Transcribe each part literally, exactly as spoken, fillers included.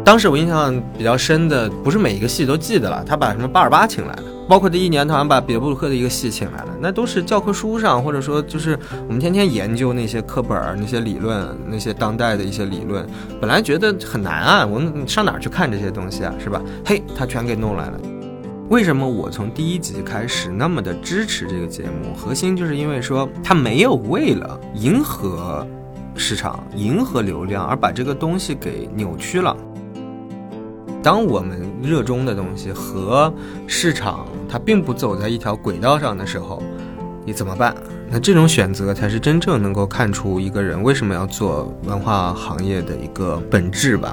当时我印象比较深的，不是每一个戏都记得了，他把什么巴尔巴请来了，包括第一年他好像把彼得布鲁克的一个戏请来了，那都是教科书上，或者说就是我们天天研究那些课本那些理论，那些当代的一些理论，本来觉得很难啊，我们上哪儿去看这些东西啊，是吧？嘿，他全给弄来了。为什么我从第一集开始那么的支持这个节目？核心就是因为说他没有为了迎合市场、迎合流量而把这个东西给扭曲了。当我们热衷的东西和市场它并不走在一条轨道上的时候，你怎么办？那这种选择才是真正能够看出一个人为什么要做文化行业的一个本质吧。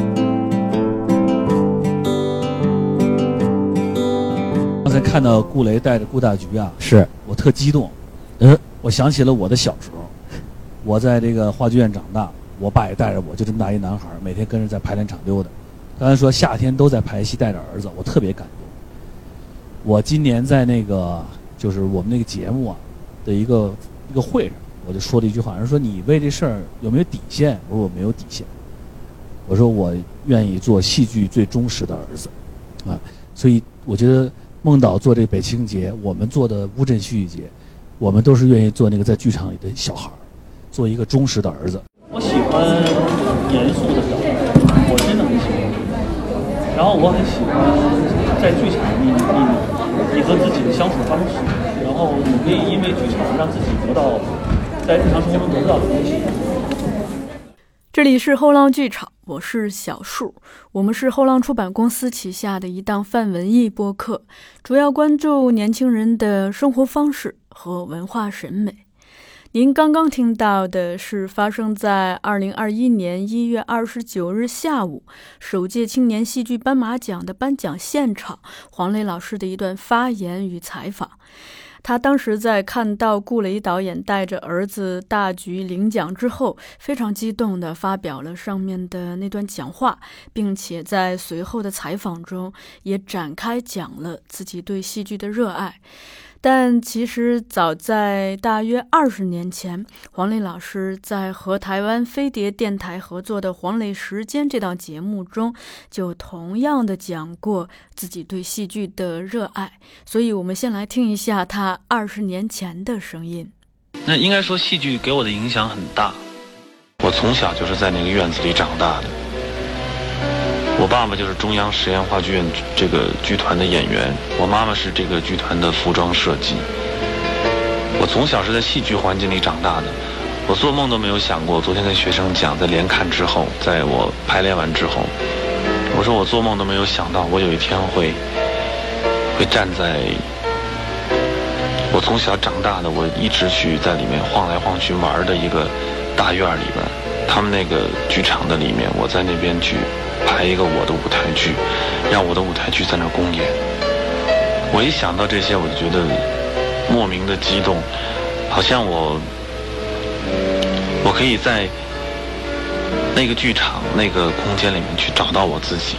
刚才看到顾雷带着顾大局啊，是我特激动。嗯，我想起了我的小时候，我在这个话剧院长大，我爸也带着我，就这么大一男孩，每天跟着在排练场溜达。刚才说夏天都在排戏，带着儿子，我特别感动。我今年在那个就是我们那个节目啊的一个一个会上，我就说了一句话，人说你为这事儿有没有底线？我说我没有底线。我说我愿意做戏剧最忠实的儿子，啊，所以我觉得孟导做这北青节，我们做的乌镇戏剧节，我们都是愿意做那个在剧场里的小孩，做一个忠实的儿子。我喜欢严肃的表达，我真的很喜欢。然后我很喜欢在剧场里，你你和自己的相处方式，然后努力因为剧场让自己得到在日常生活中得到的东西。 这里是后浪剧场，我是小树，我们是后浪出版公司旗下的一档泛文艺播客，主要关注年轻人的生活方式和文化审美。您刚刚听到的是发生在二零二一年一月二十九日下午首届青年戏剧斑马奖的颁奖现场，黄磊老师的一段发言与采访。他当时在看到顾雷导演带着儿子大局领奖之后，非常激动地发表了上面的那段讲话，并且在随后的采访中也展开讲了自己对戏剧的热爱。但其实早在大约二十年前，黄磊老师在和台湾飞碟电台合作的《黄磊时间》这档节目中，就同样的讲过自己对戏剧的热爱。所以我们先来听一下他二十年前的声音。 那应该说戏剧给我的影响很大，我从小就是在那个院子里长大的。我爸爸就是中央实验话剧院这个剧团的演员，我妈妈是这个剧团的服装设计。我从小是在戏剧环境里长大的，我做梦都没有想过。昨天跟学生讲，在连看之后，在我排练完之后，我说我做梦都没有想到，我有一天会会站在我从小长大的，我一直去在里面晃来晃去玩的一个大院里边，他们那个剧场的里面，我在那边去排一个我的舞台剧，让我的舞台剧在那公演。我一想到这些，我就觉得莫名的激动，好像我我可以在那个剧场那个空间里面去找到我自己。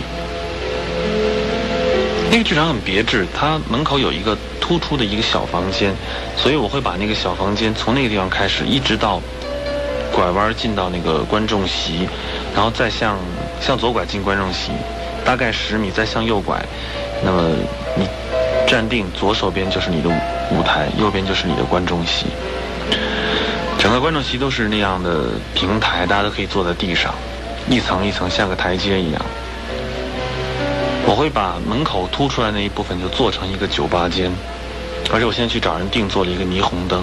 那个剧场很别致，它门口有一个突出的一个小房间，所以我会把那个小房间从那个地方开始，一直到拐弯进到那个观众席，然后再向向左拐进观众席，大概十米，再向右拐。那么你站定，左手边就是你的舞台，右边就是你的观众席。整个观众席都是那样的平台，大家都可以坐在地上，一层一层像个台阶一样。我会把门口凸出来那一部分就做成一个酒吧间，而且我现在去找人定做了一个霓虹灯。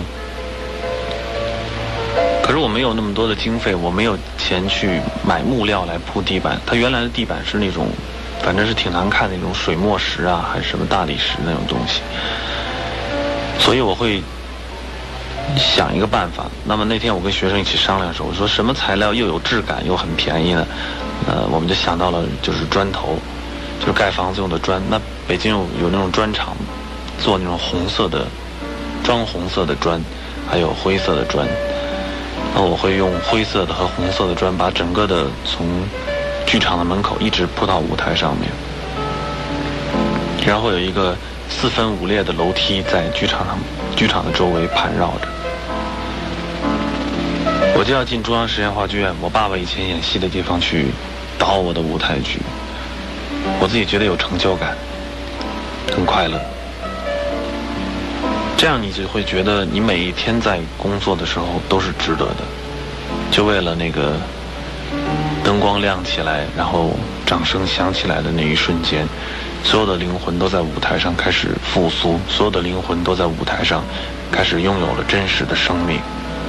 可是我没有那么多的经费，我没有钱去买木料来铺地板。它原来的地板是那种，反正是挺难看的那种水墨石啊，还是什么大理石那种东西。所以我会想一个办法。那么那天我跟学生一起商量的时候，我说什么材料又有质感又很便宜呢？呃，我们就想到了就是砖头，就是盖房子用的砖。那北京有有那种砖厂，做那种红色的砖，红色的砖，还有灰色的砖。那我会用灰色的和红色的砖把整个的从剧场的门口一直铺到舞台上面，然后有一个四分五裂的楼梯在剧场上剧场的周围盘绕着。我就要进中央实验话剧院，我爸爸以前演戏的地方去导我的舞台剧，我自己觉得有成就感，很快乐。这样你就会觉得你每一天在工作的时候都是值得的，就为了那个灯光亮起来，然后掌声响起来的那一瞬间，所有的灵魂都在舞台上开始复苏，所有的灵魂都在舞台上开始拥有了真实的生命。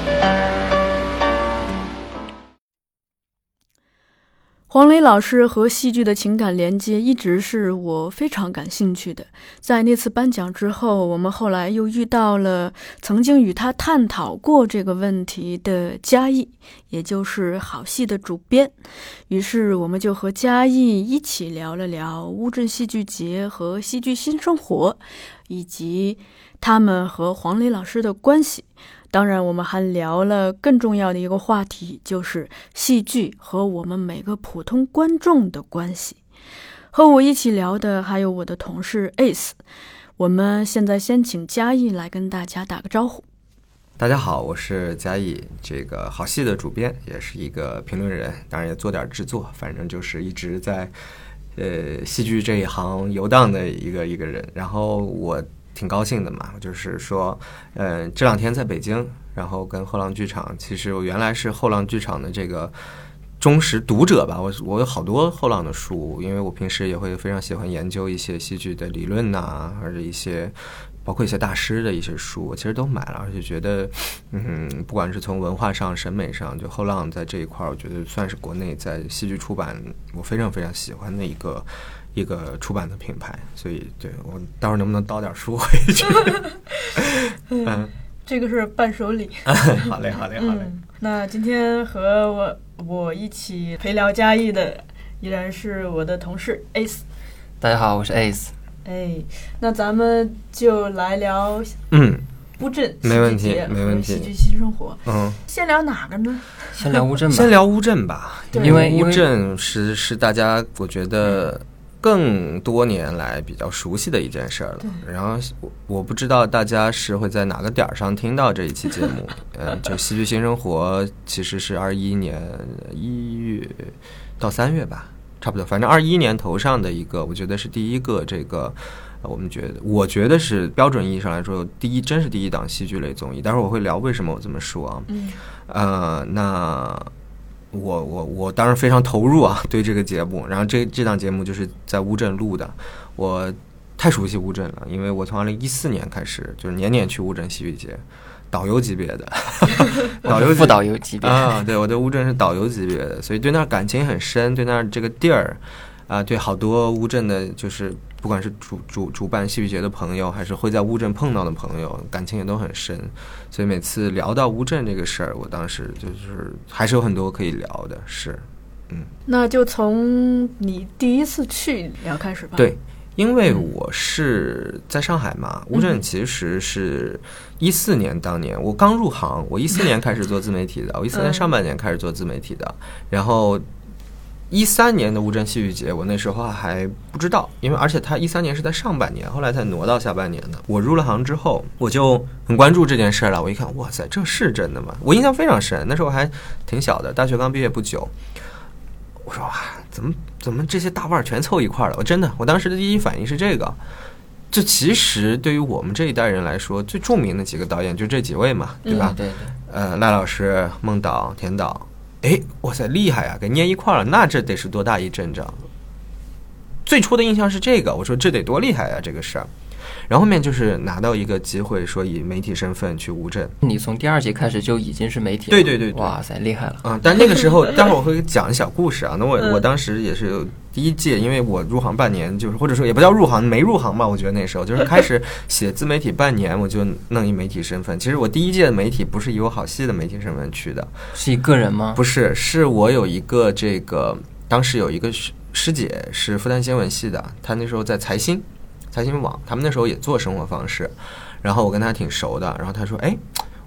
黄磊老师和戏剧的情感连接一直是我非常感兴趣的。在那次颁奖之后，我们后来又遇到了曾经与他探讨过这个问题的嘉义，也就是好戏的主编。于是我们就和嘉义一起聊了聊乌镇戏剧节和戏剧新生活，以及他们和黄磊老师的关系。当然我们还聊了更重要的一个话题，就是戏剧和我们每个普通观众的关系。和我一起聊的还有我的同事 Ace。 我们现在先请嘉义来跟大家打个招呼。 大家好，我是嘉义，这个好戏的主编，也是一个评论人，当然也做点制作，反正就是一直在呃戏剧这一行游荡的一个一个人。然后我挺高兴的嘛，就是说，呃，这两天在北京，然后跟后浪剧场，其实我原来是后浪剧场的这个忠实读者吧，我我有好多后浪的书，因为我平时也会非常喜欢研究一些戏剧的理论呐、啊，或者一些包括一些大师的一些书，我其实都买了，而且觉得，嗯，不管是从文化上、审美上，就后浪在这一块，我觉得算是国内在戏剧出版我非常非常喜欢的一个。一个出版的品牌，所以对我到时候能不能倒点书回去？ 嗯，这个是伴手礼。 好嘞，好嘞，好嘞、 嗯。那今天和我我一起陪聊嘉义的依然是我的同事 Ace。 大家好，我是 Ace。 哎，那咱们就来聊嗯乌镇没问题，没问题。 戏剧新生活， 嗯， 先聊哪个呢？ 先聊乌镇吧。 先聊乌镇吧， 因为乌镇是是大家我觉得。更多年来比较熟悉的一件事了，然后我不知道大家是会在哪个点上听到这一期节目。嗯，就戏剧新生活其实是二一年一月到三月吧，差不多，反正二一年头上的一个，我觉得是第一个这个，我们觉得我觉得是标准意义上来说，第一真是第一档戏剧类综艺。待会儿我会聊为什么我这么说啊。嗯，呃，那。我我我当然非常投入啊，对这个节目。然后这这档节目就是在乌镇录的，我太熟悉乌镇了，因为我从二零一四年开始就是年年去乌镇戏剧节，导游级别的， 导游副导游级别啊，对，我对乌镇是导游级别的，所以对那儿感情很深，对那儿这个地儿啊，对好多乌镇的，就是不管是主主主办戏剧节的朋友，还是会在乌镇碰到的朋友，感情也都很深。所以每次聊到乌镇这个事儿，我当时就是还是有很多可以聊的，是，嗯。 那就从你第一次去聊开始吧。 对，因为我是在上海嘛，乌镇其实是一四年当年我刚入行，我一四年开始做自媒体的，我一四年上半年开始做自媒体的，然后。一三年的乌镇戏剧节，我那时候还不知道，因为而且他一三年是在上半年，后来才挪到下半年的。我入了行之后，我就很关注这件事了。我一看，哇塞，这是真的吗？我印象非常深，那时候我还挺小的，大学刚毕业不久。我说哇，怎么怎么这些大腕全凑一块了？我真的，我当时的第一反应是这个。这其实对于我们这一代人来说，最著名的几个导演就这几位嘛，对吧？ 嗯、对对。 呃，赖老师、孟导、田导。哎，哇塞，厉害啊！给捏一块了，那这得是多大一阵仗？最初的印象是这个，我说这得多厉害啊，这个事儿。然后后面就是拿到一个机会，说以媒体身份去乌镇。 你从第二季开始就已经是媒体了？ 对对 对, 对， 哇塞，厉害了！ 嗯，但那个时候，待会儿我会讲一小故事啊。那我我当时也是有第一届，因为我入行半年，就是或者说也不叫入行，没入行吧。我觉得那时候就是开始写自媒体半年，我就弄一媒体身份。其实我第一届的媒体不是以我好戏的媒体身份去的， 是一个人吗？ 不是，是我有一个这个，当时有一个师姐是复旦新闻系的，她那时候在财新。财新网，他们那时候也做生活方式，然后我跟他挺熟的，然后他说，哎，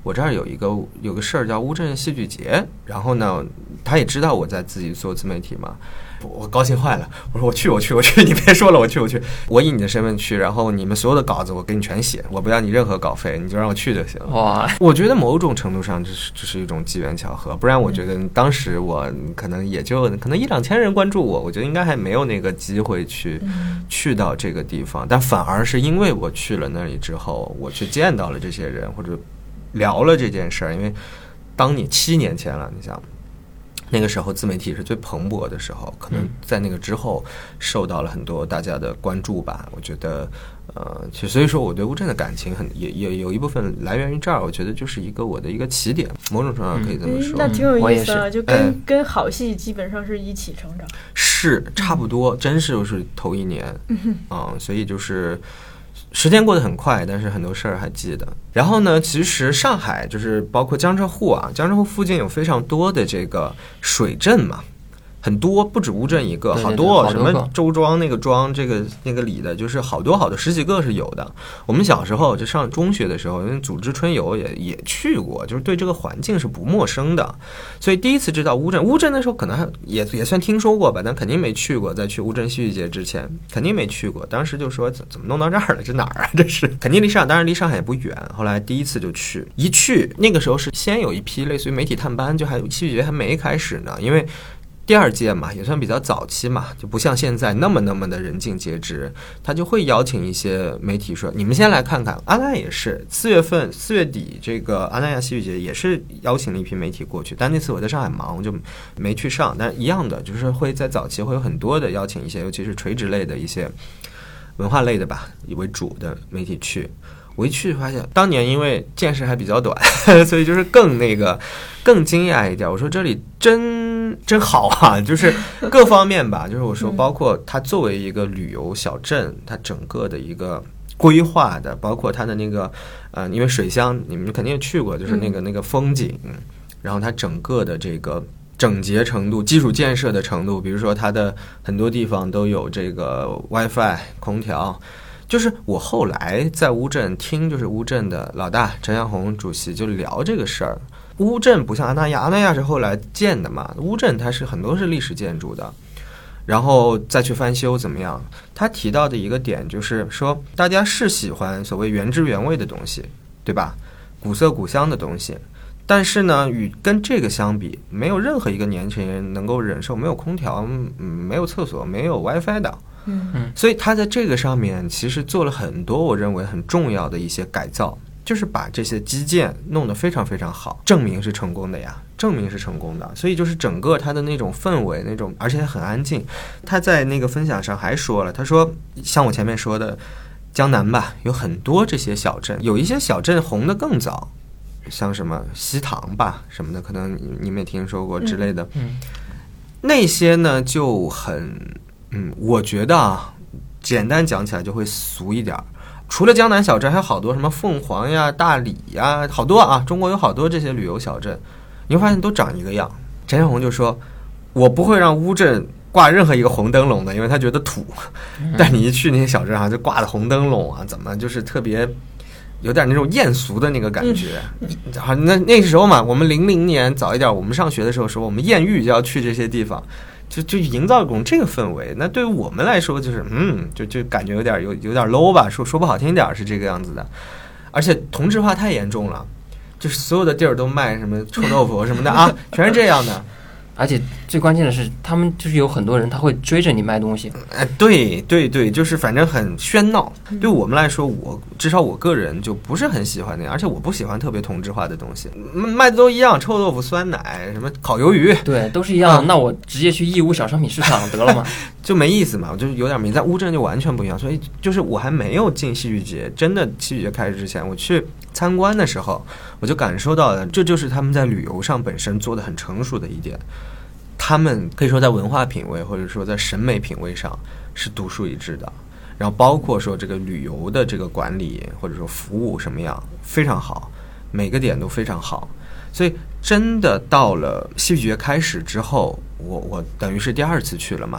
我这儿有一个有个事儿叫乌镇戏剧节，然后呢，他也知道我在自己做自媒体嘛。我高兴坏了，我说我去我去我去，你别说了，我去我去，我以你的身份去，然后你们所有的稿子我给你全写，我不要你任何稿费，你就让我去就行了。 哇， 我觉得某种程度上这是这是一种机缘巧合，不然我觉得当时我可能也就可能一两千人关注我，我觉得应该还没有那个机会去、嗯、去到这个地方，但反而是因为我去了那里之后，我去见到了这些人或者聊了这件事儿，因为当你七年前了，你想。那个时候自媒体是最蓬勃的时候，可能在那个之后受到了很多大家的关注吧。我觉得，呃，其实所以说我对乌镇的感情很也也有一部分来源于这儿。我觉得就是一个我的一个起点，某种程度上可以这么说。 嗯、那挺有意思啊，就跟、 哎、 跟好戏基本上是一起成长。 是差不多，真是就是头一年，嗯、呃，所以就是。时间过得很快，但是很多事儿还记得。然后呢，其实上海就是包括江浙沪啊，江浙沪附近有非常多的这个水镇嘛，很多不止乌镇一个， 对对对好多好多什么周庄那个庄这个那个里的，就是好多好多十几个是有的。我们小时候就上中学的时候，因为组织春游也也去过，就是对这个环境是不陌生的。所以第一次知道乌镇，乌镇那时候可能还也也算听说过吧，但肯定没去过。在去乌镇戏剧节之前，肯定没去过。当时就说怎怎么弄到这儿了？这哪儿啊？这是肯定离上，当然离上海也不远。后来第一次就去，一去那个时候是先有一批类似于媒体探班，就还戏剧节还没开始呢，因为。第二届嘛，也算比较早期嘛，就不像现在那么那么的人尽皆知，他就会邀请一些媒体说，你们先来看看。阿那也是四月份四月底这个阿那亚戏剧节也是邀请了一批媒体过去，但那次我在上海忙，我就没去上。但一样的，就是会在早期会有很多的邀请一些，尤其是垂直类的一些文化类的吧为主的媒体去。我一去发现，当年因为见识还比较短，所以就是更那个更惊讶一点。我说这里真真好啊，就是各方面吧，就是我说包括它作为一个旅游小镇，它整个的一个规划的，包括它的那个呃，因为水乡你们肯定也去过，就是那个那个风景，然后它整个的这个整洁程度、基础建设的程度，比如说它的很多地方都有这个 WiFi 空调。就是我后来在乌镇听，就是乌镇的老大陈向红主席就聊这个事儿。乌镇不像阿那亚，阿那亚是后来建的嘛，乌镇它是很多是历史建筑的，然后再去翻修怎么样？他提到的一个点就是说，大家是喜欢所谓原汁原味的东西，对吧？古色古香的东西，但是呢，与跟这个相比，没有任何一个年轻人能够忍受没有空调、嗯、没有厕所、没有 WiFi 的。 嗯， 所以他在这个上面其实做了很多我认为很重要的一些改造，就是把这些基建弄得非常非常好，证明是成功的呀，证明是成功的。所以就是整个他的那种氛围，那种而且很安静。他在那个分享上还说了，他说像我前面说的，江南吧有很多这些小镇，有一些小镇红得更早，像什么西塘吧什么的，可能你们也听说过之类的。 嗯，嗯那些呢就很。嗯，我觉得啊，简单讲起来就会俗一点。除了江南小镇，还有好多什么凤凰呀、大理呀，好多啊。中国有好多这些旅游小镇，你会发现都长一个样。陈向红就说：“我不会让乌镇挂任何一个红灯笼的，因为他觉得土。但你一去那些小镇啊，就挂的红灯笼啊，怎么就是特别有点那种艳俗的那个感觉。好，那那个时候嘛，我们零零年早一点，我们上学的时候说，我们艳遇就要去这些地方。”就就营造一种这个氛围，那对于我们来说就是嗯，就就感觉有点有有点 low 吧，说说不好听点是这个样子的，而且同质化太严重了，就是所有的地儿都卖什么臭豆腐什么的啊，全是这样的。 而且最关键的是，他们就是有很多人他会追着你卖东西。 哎，对对对，就是反正很喧闹。对我们来说，我至少我个人就不是很喜欢那样，而且我不喜欢特别同质化的东西，卖的都一样，臭豆腐、酸奶、什么烤鱿鱼， 对，都是一样。嗯、那我直接去义乌小商品市场得了嘛， 就没意思嘛，我就有点没在乌镇就完全不一样。所以就是我还没有进戏剧节，真的戏剧节开始之前，我去参观的时候，我就感受到了，这就是他们在旅游上本身做的很成熟的一点。他们可以说在文化品味或者说在审美品味上是独树一帜的，然后包括说这个旅游的这个管理或者说服务什么样非常好，每个点都非常好。所以真的到了戏剧节开始之后，我我等于是第二次去了嘛，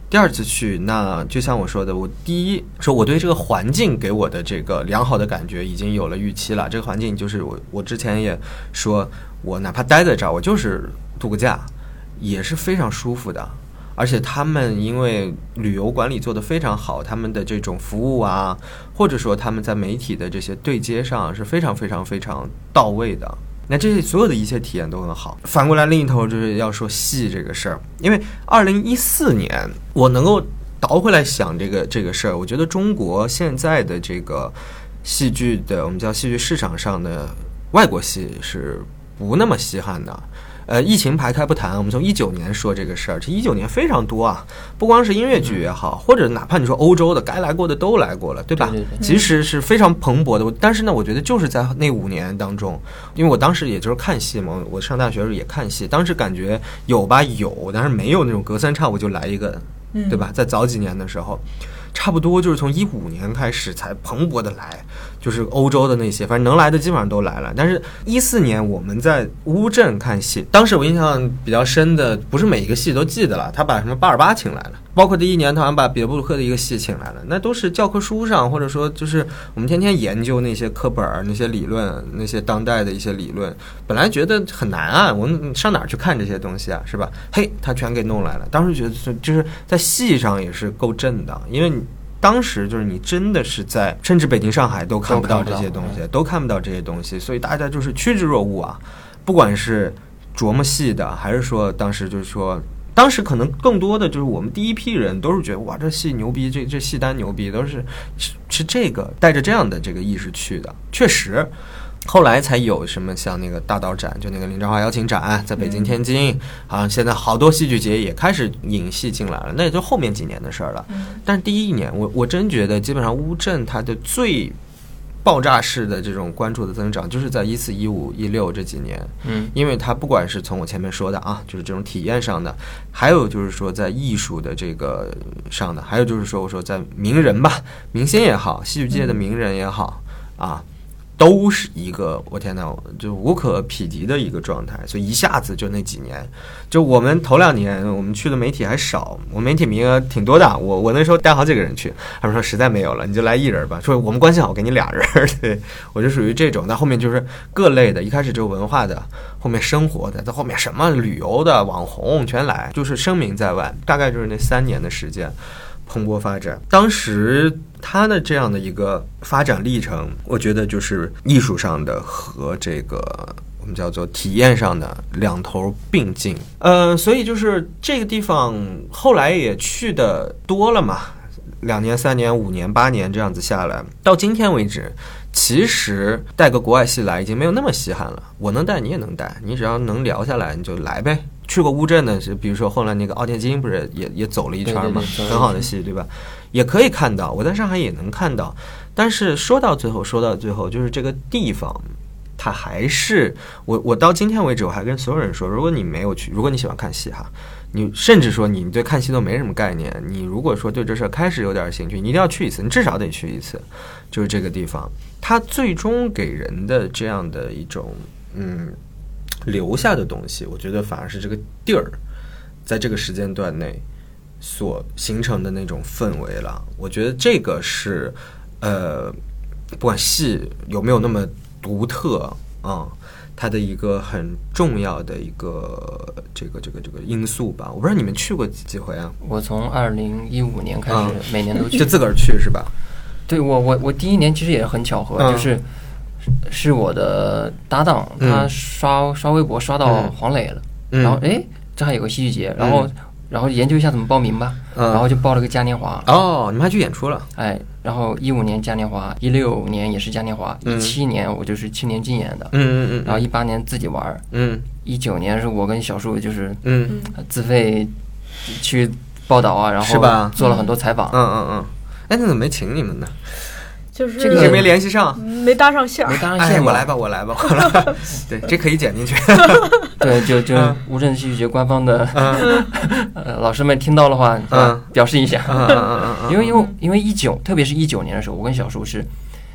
第二次去，那就像我说的，我第一说我对这个环境给我的这个良好的感觉已经有了预期了。这个环境就是我我之前也说，我哪怕待在这儿，我就是度个假，也是非常舒服的。而且他们因为旅游管理做得非常好，他们的这种服务啊，或者说他们在媒体的这些对接上是非常非常非常到位的。那这些所有的一切体验都很好。反过来另一头就是要说戏这个事儿，因为二零一四年我能够倒回来想这个这个事儿，我觉得中国现在的这个戏剧的我们叫戏剧市场上的外国戏是不那么稀罕的。呃，疫情排开不谈，我们从一九年说这个事儿，这一九年非常多啊，不光是音乐剧也好，或者哪怕你说欧洲的该来过的都来过了，对吧？ 对对对， 其实是非常蓬勃的。但是呢，我觉得就是在那五年当中，因为我当时也就是看戏嘛，我上大学的时候也看戏，当时感觉有吧有，但是没有那种隔三差五就来一个，对吧？在早几年的时候。差不多就是从一五年开始才蓬勃的来，就是欧洲的那些，反正能来的基本上都来了。但是一四年我们在乌镇看戏，当时我印象比较深的，不是每一个戏都记得了，他把什么巴尔巴请来了，包括第一年他好像把别布鲁克的一个戏请来了，那都是教科书上，或者说就是我们天天研究那些课本那些理论，那些当代的一些理论，本来觉得很难啊，我们上哪儿去看这些东西啊，是吧？嘿，他全给弄来了。当时觉得就是在戏上也是够震荡，因为你当时就是你真的是在甚至北京上海都看不到这些东西，都看不到这些东西，所以大家就是趋之若鹜啊，不管是琢磨戏的，还是说当时就是说当时可能更多的就是我们第一批人都是觉得哇这戏牛逼，这这戏单牛逼，都是是是这个带着这样的这个意识去的。确实后来才有什么像那个大导展，就那个林兆华邀请展在北京天津啊，现在好多戏剧节也开始引戏进来了，那也就后面几年的事儿了。但是第一年我我真觉得基本上乌镇它的最爆炸式的这种关注的增长就是在一四一五一六这几年， 嗯， 因为它不管是从我前面说的啊，就是这种体验上的，还有就是说在艺术的这个上的，还有就是说我说在名人吧，明星也好，戏剧界的名人也好啊，都是一个我天哪，就无可匹敌的一个状态，所以一下子就那几年，就我们头两年我们去的媒体还少，我们媒体名额挺多的，我我那时候带好几个人去，他们说实在没有了，你就来一人吧，说我们关系好，给你俩人，对我就属于这种。但后面就是各类的，一开始就文化的，后面生活的，在后面什么旅游的、网红全来，就是声名在外，大概就是那三年的时间。蓬勃发展，当时它的这样的一个发展历程，我觉得就是艺术上的和这个我们叫做体验上的两头并进。呃，所以就是这个地方后来也去的多了嘛，两年、三年、五年、八年这样子下来，到今天为止，其实带个国外戏来已经没有那么稀罕了。我能带，你也能带，你只要能聊下来，你就来呗。去过乌镇的是，比如说后来那个奥田金不是也也走了一圈嘛，很好的戏，对吧？也可以看到，我在上海也能看到。但是说到最后，说到最后，就是这个地方，它还是我我到今天为止，我还跟所有人说，如果你没有去，如果你喜欢看戏哈，你甚至说你对看戏都没什么概念，你如果说对这事儿开始有点兴趣，你一定要去一次，你至少得去一次。就是这个地方，它最终给人的这样的一种嗯。留下的东西，我觉得反而是这个地儿在这个时间段内所形成的那种氛围了。我觉得这个是呃不管戏有没有那么独特啊、嗯，它的一个很重要的一个这个这个这个因素吧。我不知道你们去过几几回啊？ 我从二零一五年开始、嗯、每年都去， 就自个儿去是吧？ 对，我我我第一年其实也很巧合，嗯、就是是我的搭档，他刷、嗯、刷微博刷到黄磊了，嗯、然后哎，这还有个戏剧节，然后、嗯、然后研究一下怎么报名吧，嗯、然后就报了个嘉年华。 哦，你们还去演出了？ 哎，然后一五年嘉年华，一六年也是嘉年华，一七、嗯、年我就是青年竞演的， 嗯嗯嗯， 然后一八年自己玩， 嗯， 一九年是我跟小树就是嗯自费去报道啊，然后做了很多采访， 嗯嗯嗯，哎，那怎么没请你们呢？ 就是这个没联系上， 没搭上线， 没搭上线、 哎。我来吧，我来吧，我来吧。对，这可以剪进去。 对，就就乌镇戏剧节官方的、嗯呃、老师们听到的话，嗯，表示一下。 嗯嗯嗯嗯。 因为因为因为一九，特别是一九年的时候，我跟小叔是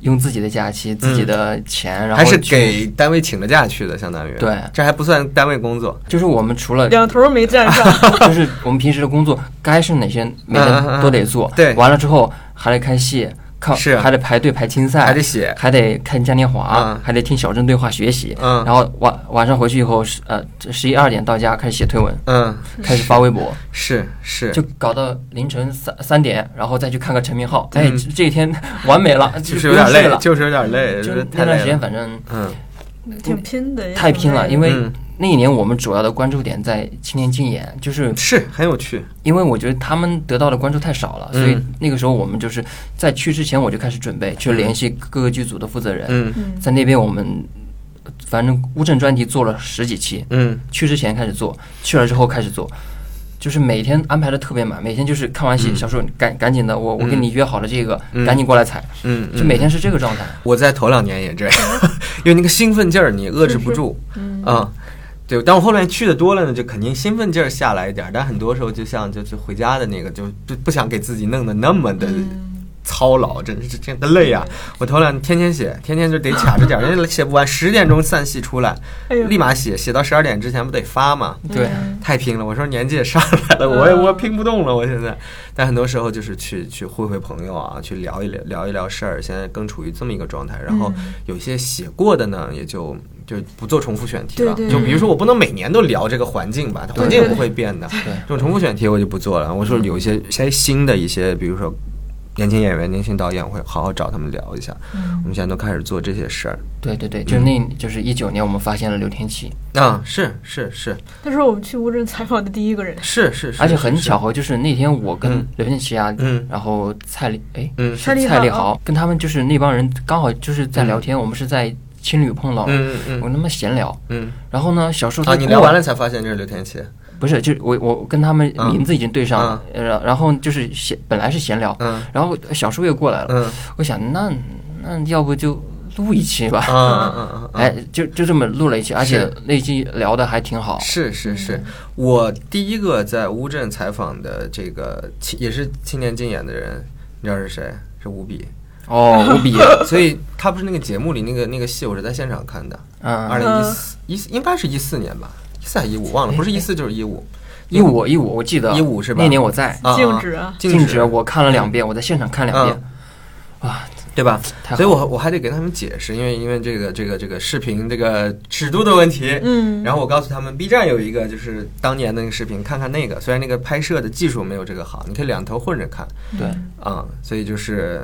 用自己的假期、自己的钱，然后还是给单位请了假去的，相当于对， 这还不算单位工作， 就是我们除了两头没占上， 就是我们平时的工作该是哪些每天都得做， 嗯嗯嗯对， 完了之后还得看戏。看是还得排队排青赛， 还得写， 还得看嘉年华， 嗯、 还得听小镇对话学习。 嗯， 然后晚晚上回去以后，呃，十一二点到家开始写推文， 嗯， 开始发微博， 是是， 就搞到凌晨三三点，然后再去看个陈明昊，嗯、哎，这一天完美了， 就是有点累了，就是有点累， 就那段时间反正嗯挺拼的， 太拼了，因为。 嗯那一年我们主要的关注点在青年竞演，就是是很有趣， 因为我觉得他们得到的关注太少了，所以那个时候我们就是在去之前我就开始准备，去联系各个剧组的负责人， 嗯， 在那边我们反正乌镇专题做了十几期， 嗯， 去之前开始做，去了之后开始做，就是每天安排的特别满，每天就是看完戏， 嗯、 小树赶赶紧的，我我跟你约好了这个， 嗯、 赶紧过来踩， 嗯， 就每天是这个状态。 我在头两年也这样，因为那个兴奋劲儿你遏制不住， 嗯。 嗯对，但我后面去的多了呢，就肯定兴奋劲儿下来一点，但很多时候就像就是回家的那个，就不不想给自己弄得那么的操劳，真是真的累啊！我头两天天写，天天就得卡着点，人家写不完，十点钟散戏出来，立马写，写到十二点之前不得发嘛？ 对， 太拼了！我说年纪也上来了，我也我拼不动了，我现在。但很多时候就是去去会会朋友啊，去聊一聊聊一聊事儿，现在更处于这么一个状态。然后有些写过的呢，也就。就不做重复选题了， 对对就比如说我不能每年都聊这个环境吧，它环境也不会变的。 对， 这种重复选题我就不做了。我说有一些些新的一些，比如说年轻演员、年轻导演，会好好找他们聊一下。嗯，我们现在都开始做这些事儿。 对对对，就是那，嗯、就是一九年我们发现了刘天琪啊，是是是， 他是我们去乌镇采访的第一个人。 是是是， 而且很巧合，就是那天我跟刘天琪啊， 嗯， 然后蔡丽哎， 嗯， 蔡丽豪跟他们就是那帮人刚好就是在聊天，嗯、我们是在。青旅碰到了， 嗯嗯， 我他妈闲聊， 嗯， 然后呢，小树他、 啊、你聊完了才发现这是刘天琪， 不是，就我我跟他们名字已经对上了， 嗯、 然然后就是闲本来是闲聊， 嗯， 然后小树也过来了， 嗯， 我想那那要不就录一期吧， 嗯嗯嗯， 哎，就就这么录了一期，而且那期聊的还挺好， 是是是，我第一个在乌镇采访的这个也是青年竞演的人，你知道是谁？是吴比。 哦，无比， 所以他不是那个节目里那个那个戏，我是在现场看的。 嗯， 二零一四一四应该是一四年吧，一四还一五忘了，不是一四就是一五， 一五一五我记得一五是吧？ 那年我在静止啊， 静止我看了两遍，我在现场看两遍，啊， 对吧？所以我我还得给他们解释，因为因为这个这个这个视频这个尺度的问题， 嗯， 然后我告诉他们 ，B 站有一个就是当年的那个视频，看看那个，虽然那个拍摄的技术没有这个好，你可以两头混着看， 对， 啊、嗯，所以就是。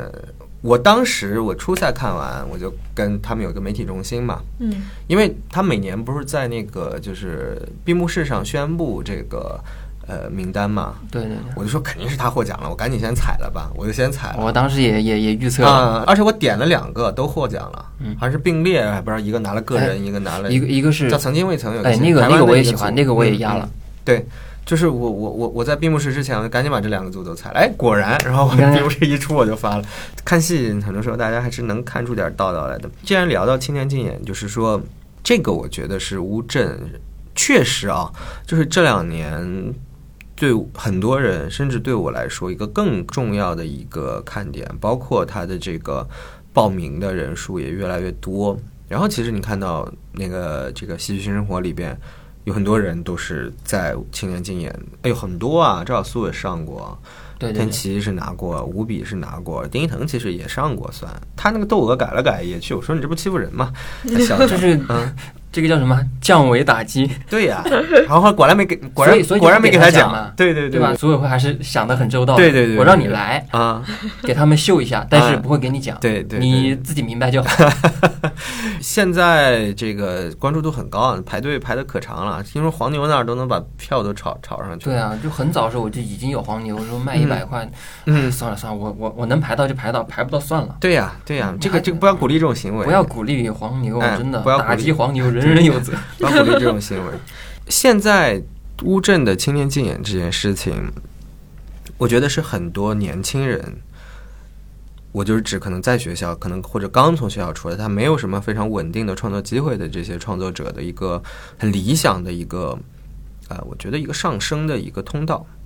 我当时我初赛看完，我就跟他们有个媒体中心嘛， 嗯， 因为他每年不是在那个就是闭幕式上宣布这个呃名单嘛， 对对对， 我就说肯定是他获奖了，我赶紧先踩了吧，我就先踩了。 我当时也也也预测了、 啊，而且我点了两个都获奖了， 嗯， 还是并列，还不知道一个拿了个人， 哎、 一个拿了一个一个是叫曾经未曾有， 哎那个那个我也喜欢，那个我也压了， 嗯、对。就是我我我我在闭幕式之前，我就赶紧把这两个组都踩了。哎，果然，然后我闭幕式一出我就发了。看戏很多时候大家还是能看出点道道来的。既然聊到青年竞演，就是说这个我觉得是乌镇确实啊，就是这两年对很多人，甚至对我来说一个更重要的一个看点，包括它的这个报名的人数也越来越多。然后其实你看到那个这个戏剧新生活里边。有很多人都是在青年竞演，哎呦很多啊，赵小苏也上过， 对， 天琪是拿过，吴比是拿过，丁一腾其实也上过，算他那个窦娥改了改也去，我说你这不欺负人吗？小就是嗯，这个叫什么降维打击？ 对呀、啊，然后果然没给，果然所以果然没给他奖嘛， 对对对, 对吧？组委会还是想得很周到， 对对 对, 对， 我让你来啊， 给他们秀一下，但是不会给你奖， 对 对, 对, 对， 你自己明白就好。 现在这个关注度很高，排队排的可长了，听说黄牛那儿都能把票都炒炒上去。 对啊，就很早的时候我就已经有黄牛说卖一百块， 嗯， 算了算了，我我我能排到就排到，排不到算了。 对呀、啊、对呀、啊，这个这个不要鼓励这种行为， 不要鼓励黄牛， 哎、 真的不要打击黄牛，人人有责， 不要鼓励这种行为。现在乌镇的青年竞演这件事情，我觉得是很多年轻人。我就是指可能在学校，可能或者刚从学校出来，他没有什么非常稳定的创作机会的这些创作者的一个很理想的一个，呃，我觉得一个上升的一个通道。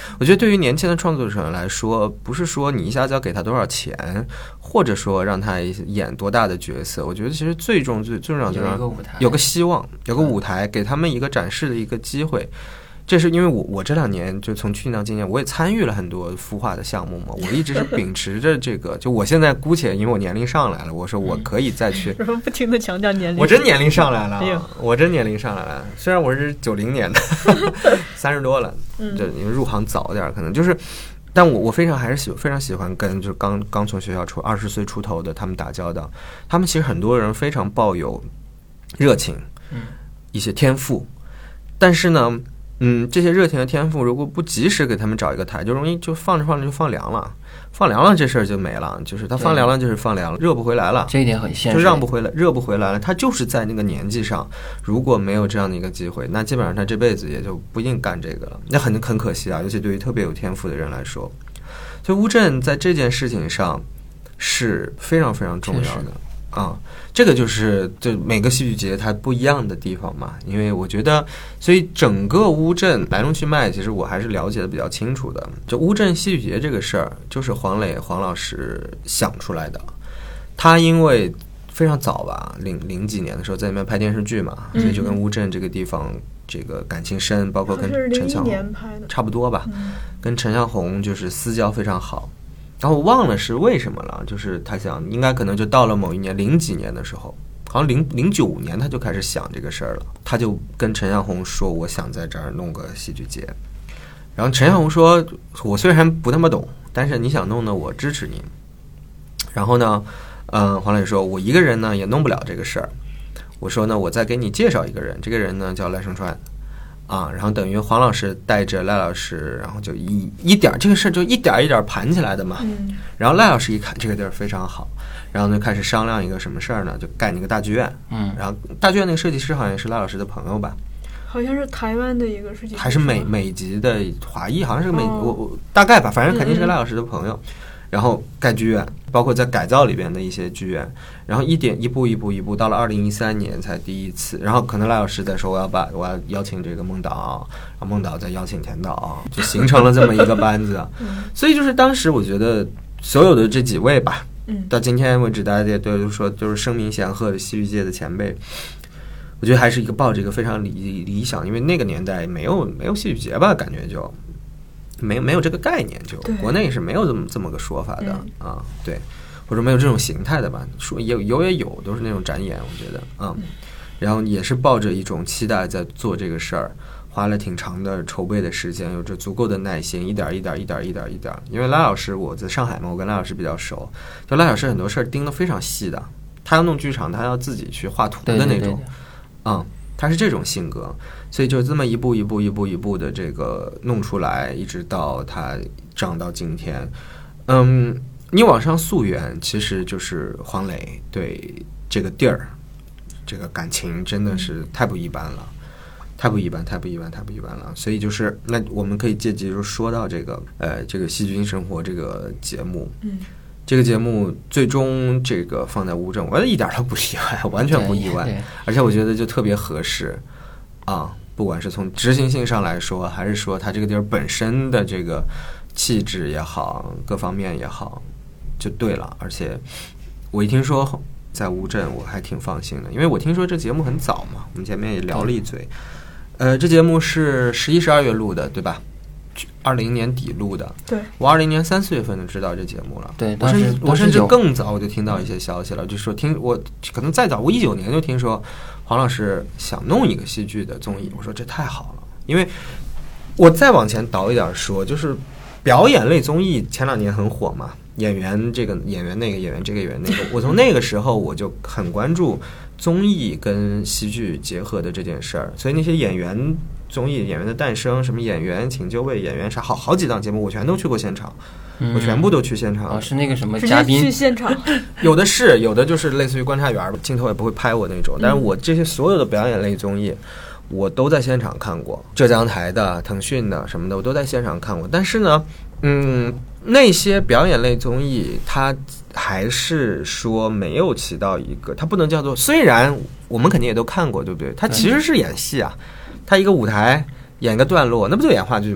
我觉得对于年轻的创作者来说，不是说你一下子要给他多少钱，或者说让他演多大的角色，我觉得其实最重最最重要就是有一个舞台， 有个希望，有个舞台，给他们一个展示的一个机会。这是因为我我这两年就从去年到今年，我也参与了很多孵化的项目嘛，我一直是秉持着这个，就我现在姑且因为我年龄上来了，我说我可以再去， 什么不停的强调年龄， 我真年龄上来了， 哎、 我真年龄上来了，虽然我是九零年的，三十多了，就因为入行早点，可能就是，但我我非常还是喜非常喜欢跟就刚刚从学校出二十岁出头的他们打交道，他们其实很多人非常抱有热情， 嗯， 一些天赋，但是呢。嗯，这些热情的天赋，如果不及时给他们找一个台，就容易就放着放着就放凉了，放凉了这事儿就没了，就是他放凉了就是放凉了，热不回来了， 这一点很现实， 就让不回来，热不回来了。他就是在那个年纪上，如果没有这样的一个机会，那基本上他这辈子也就不一定干这个了，那很很可惜啊，尤其对于特别有天赋的人来说，所以乌镇在这件事情上是非常非常重要的。啊、嗯，这个就是就每个戏剧节它不一样的地方嘛，因为我觉得，所以整个乌镇来龙去脉，其实我还是了解的比较清楚的。就乌镇戏剧节这个事儿，就是黄磊黄老师想出来的。他因为非常早吧，零零几年的时候在那边拍电视剧嘛，所以就跟乌镇这个地方这个感情深，包括跟陈向红差不多吧， 嗯、 跟陈向红就是私交非常好。然后我忘了是为什么了，就是他想，应该可能就到了某一年零几年的时候，好像零零九年他就开始想这个事儿了。他就跟陈向红说，我想在这儿弄个戏剧节。然后陈向红说，我虽然不那么懂，但是你想弄呢，我支持你。然后呢，嗯，黄磊说，我一个人呢也弄不了这个事儿。我说呢，我再给你介绍一个人，这个人呢叫赖声川。啊，然后等于黄老师带着赖老师，然后就一一点这个事儿就一点一点盘起来的嘛。 嗯。 然后赖老师一看这个地儿非常好，然后就开始商量一个什么事儿呢？就盖那个大剧院。 嗯。 然后大剧院那个设计师好像也是赖老师的朋友吧？ 好像是台湾的一个设计师， 还是美美籍的华裔，好像是个美、哦、我我大概吧，反正肯定是个赖老师的朋友。嗯然后盖剧院，包括在改造里边的一些剧院，然后一点一步一步一步，到了二零一三年才第一次。然后可能赖老师在说，我要把我要邀请这个孟导，然后孟导再邀请田导，就形成了这么一个班子。所以就是当时我觉得所有的这几位吧，到今天为止，大家也都说都是声名显赫的戏剧界的前辈。我觉得还是一个抱着一个非常理理想，因为那个年代没有没有戏剧节吧，感觉就。没没有这个概念，就国内是没有这么这么个说法的、嗯、啊，对，或者没有这种形态的吧，说有有也有，都是那种展演，我觉得啊、嗯，然后也是抱着一种期待在做这个事儿，花了挺长的筹备的时间，有着足够的耐心，一点一点一点一点一点，因为赖老师我在上海嘛，我跟赖老师比较熟，就赖老师很多事儿盯得非常细的，他要弄剧场，他要自己去画图的那种， 对对对对嗯。他是这种性格，所以就这么一步一步一步一步的这个弄出来，一直到他长到今天。嗯，你往上溯源，其实就是黄磊对这个地儿这个感情真的是太不一般了，太不一般，太不一般，太不一般了。所以就是那我们可以借机就说到这个呃这个戏剧性生活这个节目， 嗯。 这个节目最终这个放在乌镇，我觉得一点都不意外，完全不意外，而且我觉得就特别合适啊！不管是从执行性上来说，还是说它这个地儿本身的这个气质也好，各方面也好，就对了。而且我一听说在乌镇，我还挺放心的，因为我听说这节目很早嘛，我们前面也聊了一嘴。呃，这节目是十一、十二月录的，对吧？二零年底录的， 对， 我二零年三四月份就知道这节目了， 对， 我甚至我甚至更早我就听到一些消息了，就说听我可能再早，我一九年就听说黄老师想弄一个戏剧的综艺，我说这太好了，因为我再往前倒一点说，就是表演类综艺前两年很火嘛，演员这个演员那个演员这个演员那个，我从那个时候我就很关注综艺跟戏剧结合的这件事儿，所以那些演员。综艺演员的诞生，什么演员请就位，演员啥，好好几档节目，我全都去过现场，嗯、我全部都去现场。 哦，是那个什么嘉宾去现场， 有的是，有的就是类似于观察员，镜头也不会拍我那种。但是我这些所有的表演类综艺，我都在现场看过，浙江台的、腾讯的什么的，我都在现场看过。但是呢，嗯，那些表演类综艺，它还是说没有起到一个，它不能叫做，虽然我们肯定也都看过，对不对？它其实是演戏啊。他一个舞台演个段落，那不就演话剧吗？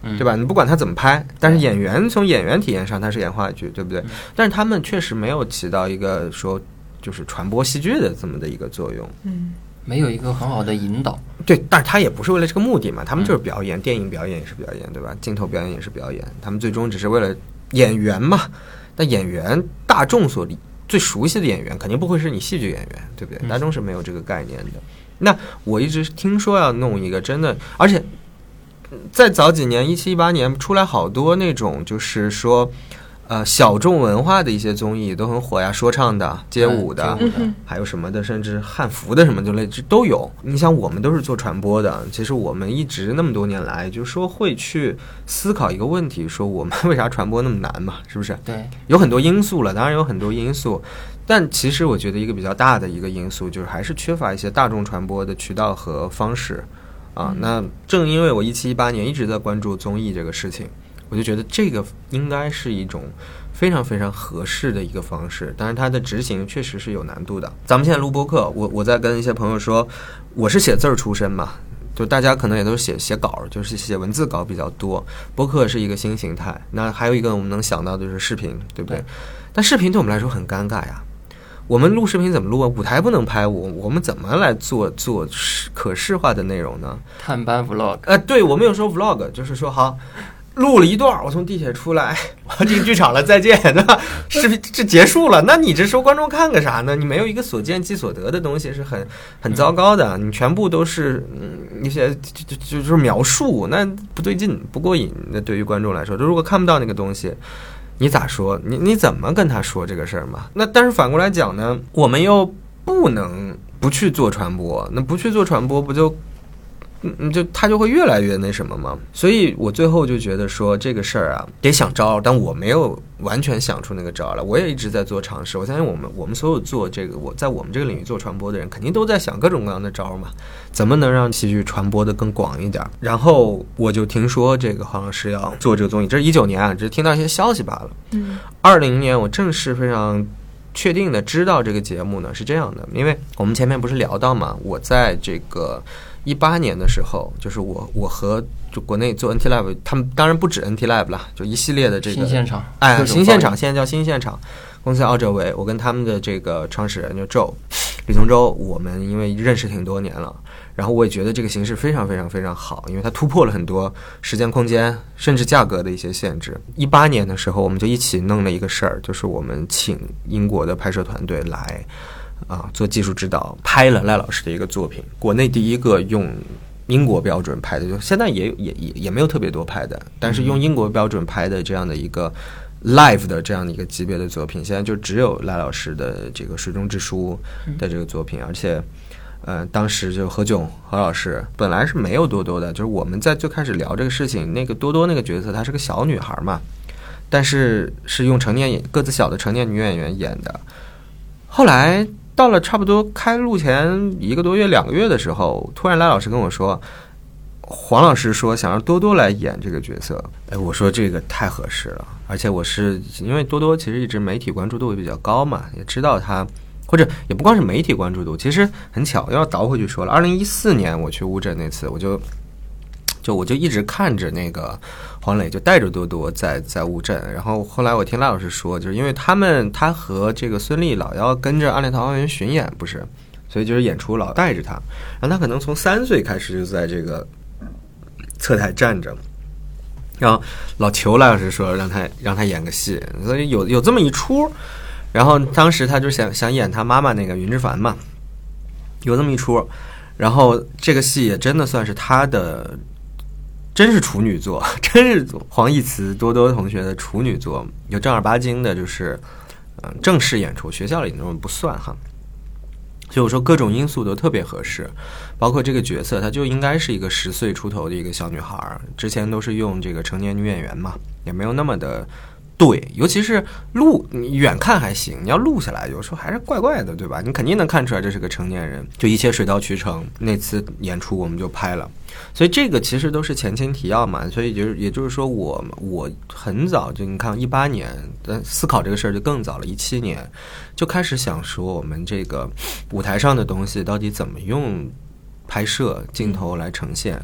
对吧？你不管他怎么拍，但是演员从演员体验上他是演话剧，对不对？但是他们确实没有起到一个说就是传播戏剧的这么的一个作用， 嗯，没有一个很好的引导。 对，但是他也不是为了这个目的嘛，他们就是表演，电影表演也是表演，对吧？镜头表演也是表演，他们最终只是为了演员嘛。但演员大众所理最熟悉的演员肯定不会是你戏剧演员，对不对？大众是没有这个概念的。那我一直听说要弄一个真的，而且在早几年一七一八年出来好多那种就是说呃小众文化的一些综艺都很火呀，说唱的、街舞的、嗯、还有什么的，甚至汉服的什么之类都有。你想我们都是做传播的，其实我们一直那么多年来就是说会去思考一个问题，说我们为啥传播那么难嘛，是不是？ 对， 有很多因素了，当然有很多因素，但其实我觉得一个比较大的一个因素就是还是缺乏一些大众传播的渠道和方式啊。那正因为我一七一八年一直在关注综艺这个事情，我就觉得这个应该是一种非常非常合适的一个方式，但是它的执行确实是有难度的。咱们现在录播客，我我在跟一些朋友说，我是写字儿出身嘛，就大家可能也都是写写稿，就是写文字稿比较多。播客是一个新形态，那还有一个我们能想到的就是视频，对不对？但视频对我们来说很尴尬呀。我们录视频怎么录啊？舞台不能拍，我我们怎么来做做可视化的内容呢？ 探班 vlog， 呃，对，我们有说 vlog， 就是说好。录了一段，我从地铁出来，我要进剧场了，再见，对吧？视频这结束了，那你这收观众看个啥呢？你没有一个所见即所得的东西，是很很糟糕的。你全部都是嗯一些就就就是描述，那不对劲，不过瘾。那对于观众来说，如果看不到那个东西，你咋说？你你怎么跟他说这个事儿嘛？那但是反过来讲呢，我们又不能不去做传播，那不去做传播，不就？嗯，就他就会越来越那什么嘛，所以我最后就觉得说这个事儿啊得想招，但我没有完全想出那个招来，我也一直在做尝试。我相信我们我们所有做这个我在我们这个领域做传播的人，肯定都在想各种各样的招嘛，怎么能让戏剧传播的更广一点。然后我就听说这个黄老师要做这个综艺，这是一九年啊，只是听到一些消息罢了。嗯，二零年我正式非常确定的知道这个节目呢是这样的，因为我们前面不是聊到嘛，我在这个一八年的时候，就是我我和就国内做 N T Lab， 他们当然不止 N T Lab 了，就一系列的这个新现场， 哎，新现场现在叫新现场，公司叫奥哲维，我跟他们的这个创始人就周李从周，我们因为认识挺多年了，然后我也觉得这个形式非常非常非常好，因为它突破了很多时间、空间甚至价格的一些限制。一八年的时候，我们就一起弄了一个事儿，就是我们请英国的拍摄团队来。啊，做技术指导，拍了赖老师的一个作品，国内第一个用英国标准拍的，就现在也也也也没有特别多拍的，但是用英国标准拍的这样的一个 live 的这样的一个级别的作品，现在就只有赖老师的这个《水中之书》的这个作品，而且，呃，当时就何炅何老师本来是没有多多的，就是我们在最开始聊这个事情，那个多多那个角色她是个小女孩嘛，但是是用成年个子小的成年女演员演的，后来。到了差不多开录前一个多月两个月的时候，突然赖老师跟我说，黄老师说想让多多来演这个角色。哎，我说这个太合适了，而且我是因为多多其实一直媒体关注度也比较高嘛，也知道他，或者也不光是媒体关注度，其实很巧，要倒回去说了，二零一四年我去乌镇那次，我就就我就一直看着那个黄磊就带着多多在在乌镇，然后后来我听赖老师说，就是因为他们他和这个孙俪老要跟着《暗恋桃花源》巡演，不是，所以就是演出老带着他，然后他可能从三岁开始就在这个侧台站着，然后老求赖老师说让他让他演个戏，所以有有这么一出，然后当时他就想想演他妈妈那个云之凡嘛，有这么一出，然后这个戏也真的算是他的。真是处女座，真是黄义慈多多同学的处女座，有正儿八经的，就是嗯正式演出，学校里那种不算哈。所以我说各种因素都特别合适，包括这个角色，她就应该是一个十岁出头的一个小女孩，之前都是用这个成年女演员嘛，也没有那么的对，尤其是录，你远看还行，你要录下来，有时候还是怪怪的，对吧？你肯定能看出来这是个成年人，就一切水到渠成。那次演出我们就拍了。所以这个其实都是前情提要嘛，所以就是也就是说我我很早就你看一八年思考这个事儿就更早了，一七年就开始想说我们这个舞台上的东西到底怎么用拍摄镜头来呈现，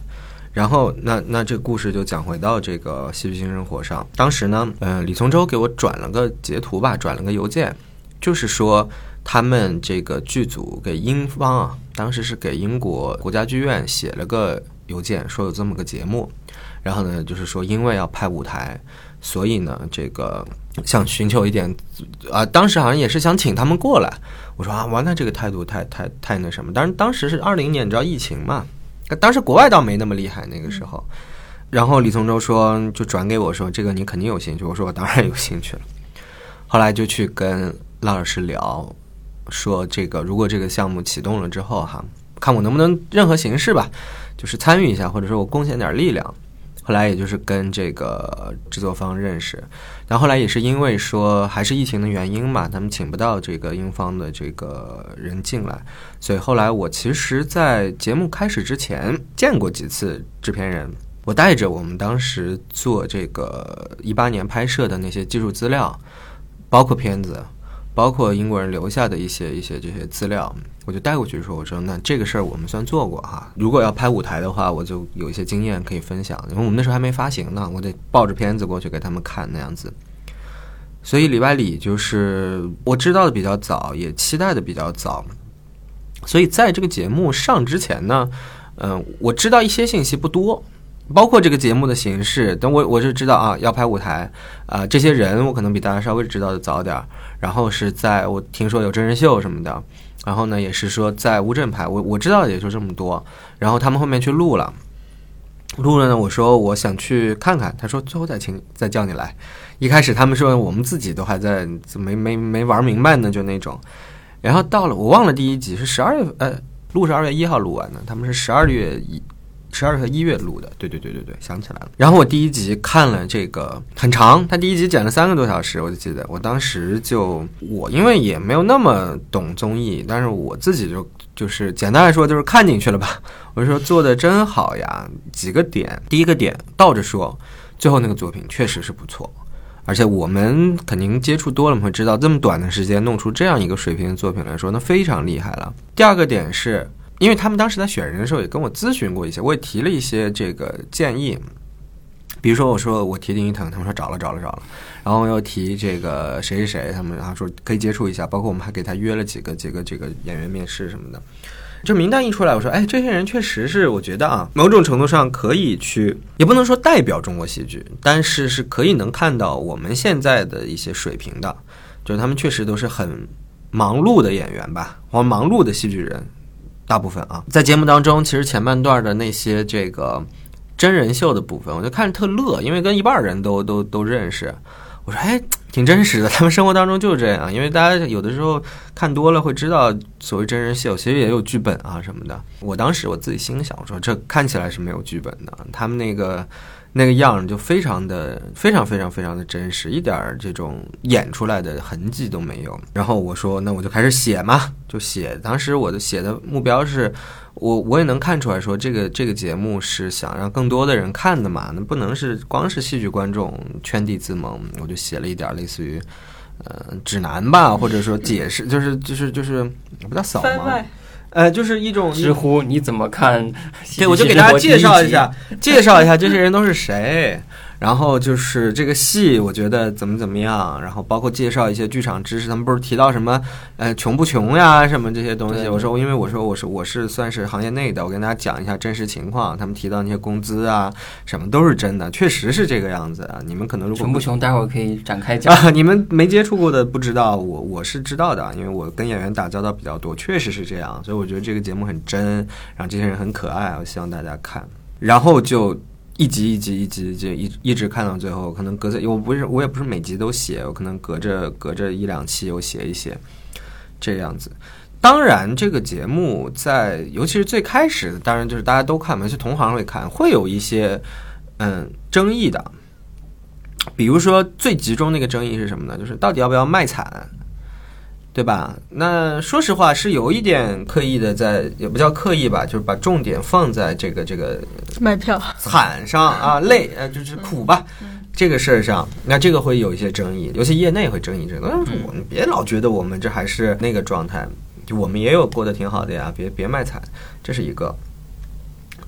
然后那那这故事就讲回到这个戏剧性生活上。当时呢，呃，李从周给我转了个截图吧，转了个邮件，就是说他们这个剧组给英方啊，当时是给英国国家剧院写了个邮件，说有这么个节目，然后呢，就是说因为要拍舞台，所以呢，这个想寻求一点啊、呃，当时好像也是想请他们过来。我说啊，哇，那这个态度太太太那什么。但是当时是二零年，你知道疫情嘛？当时国外倒没那么厉害那个时候。然后李从周说，就转给我说，这个你肯定有兴趣。我说我当然有兴趣了。后来就去跟浪老师聊，说这个如果这个项目启动了之后哈，看我能不能任何形式吧，就是参与一下，或者说我贡献点力量。后来也就是跟这个制作方认识，然后后来也是因为说还是疫情的原因嘛，他们请不到这个英方的这个人进来，所以后来我其实在节目开始之前见过几次制片人，我带着我们当时做这个一八年拍摄的那些技术资料，包括片子，包括英国人留下的一些一些这些资料，我就带过去说，我说那这个事儿我们算做过哈，如果要拍舞台的话，我就有一些经验可以分享，因为我们那时候还没发行呢，我得抱着片子过去给他们看那样子。所以里外里就是我知道的比较早，也期待的比较早，所以在这个节目上之前呢，嗯、呃，我知道一些信息不多。包括这个节目的形式，等我我就知道啊，要拍舞台啊、呃，这些人我可能比大家稍微知道的早点，然后是在我听说有真人秀什么的，然后呢也是说在乌镇拍，我我知道也就这么多，然后他们后面去录了，录了呢，我说我想去看看，他说最后再请再叫你来，一开始他们说我们自己都还在没没没玩明白呢，就那种，然后到了我忘了第一集是十二月呃录是二月一号录完的，他们是十二月一。十二和一月录的，对对对对对，想起来了。然后我第一集看了这个很长，他第一集剪了三个多小时，我就记得，我当时就我因为也没有那么懂综艺，但是我自己就就是简单来说就是看进去了吧。我就说做的真好呀，几个点，第一个点倒着说，最后那个作品确实是不错，而且我们肯定接触多了，我们会知道这么短的时间弄出这样一个水平的作品来说，那非常厉害了。第二个点是。因为他们当时在选人的时候也跟我咨询过一些，我也提了一些这个建议，比如说我说我提丁一腾，他们说找了找了找了，然后我又提这个谁谁谁，他们然后说可以接触一下，包括我们还给他约了几个几个这个演员面试什么的。这名单一出来，我说哎，这些人确实是我觉得啊，某种程度上可以去，也不能说代表中国戏剧，但是是可以能看到我们现在的一些水平的，就是他们确实都是很忙碌的演员吧，或忙碌的戏剧人。大部分啊，在节目当中，其实前半段的那些这个真人秀的部分，我就看着特乐，因为跟一半人都都都认识。我说，哎，挺真实的，他们生活当中就是这样。因为大家有的时候看多了会知道，所谓真人秀其实也有剧本啊什么的。我当时我自己心想，我说这看起来是没有剧本的，他们那个那个样就非常的非常非常非常的真实，一点这种演出来的痕迹都没有。然后我说那我就开始写嘛，就写。当时我的写的目标是我我也能看出来说这个这个节目是想让更多的人看的嘛，那不能是光是戏剧观众圈地自萌。我就写了一点类似于呃指南吧，或者说解释，就是就是就是不叫扫盲。呃，就是一种知乎你怎么看？ 对，我就给大家介绍一下，介绍一下这些人都是谁。然后就是这个戏，我觉得怎么怎么样，然后包括介绍一些剧场知识。他们不是提到什么呃穷不穷呀，什么这些东西。我说，因为我说我是我是算是行业内的，我跟大家讲一下真实情况。他们提到那些工资啊，什么都是真的，确实是这个样子啊。你们可能如果穷不穷，待会儿可以展开讲啊。你们没接触过的不知道，我我是知道的，因为我跟演员打交道比较多，确实是这样。所以我觉得这个节目很真，然后这些人很可爱，我希望大家看。然后就。一集一集一集就一一直看到最后，可能隔着我不是我也不是每集都写，我可能隔着隔着一两期我写一写，这样子。当然，这个节目在尤其是最开始，当然就是大家都看嘛，是同行会看，会有一些嗯争议的。比如说最集中那个争议是什么呢？就是到底要不要卖惨。对吧？那说实话是有一点刻意的在，也不叫刻意吧，就是把重点放在这个这个卖票惨上啊，累呃就是苦吧、嗯、这个事儿上，那这个会有一些争议，尤其业内会争议这个。但是我们别老觉得我们这还是那个状态，就我们也有过得挺好的呀，别别卖惨，这是一个。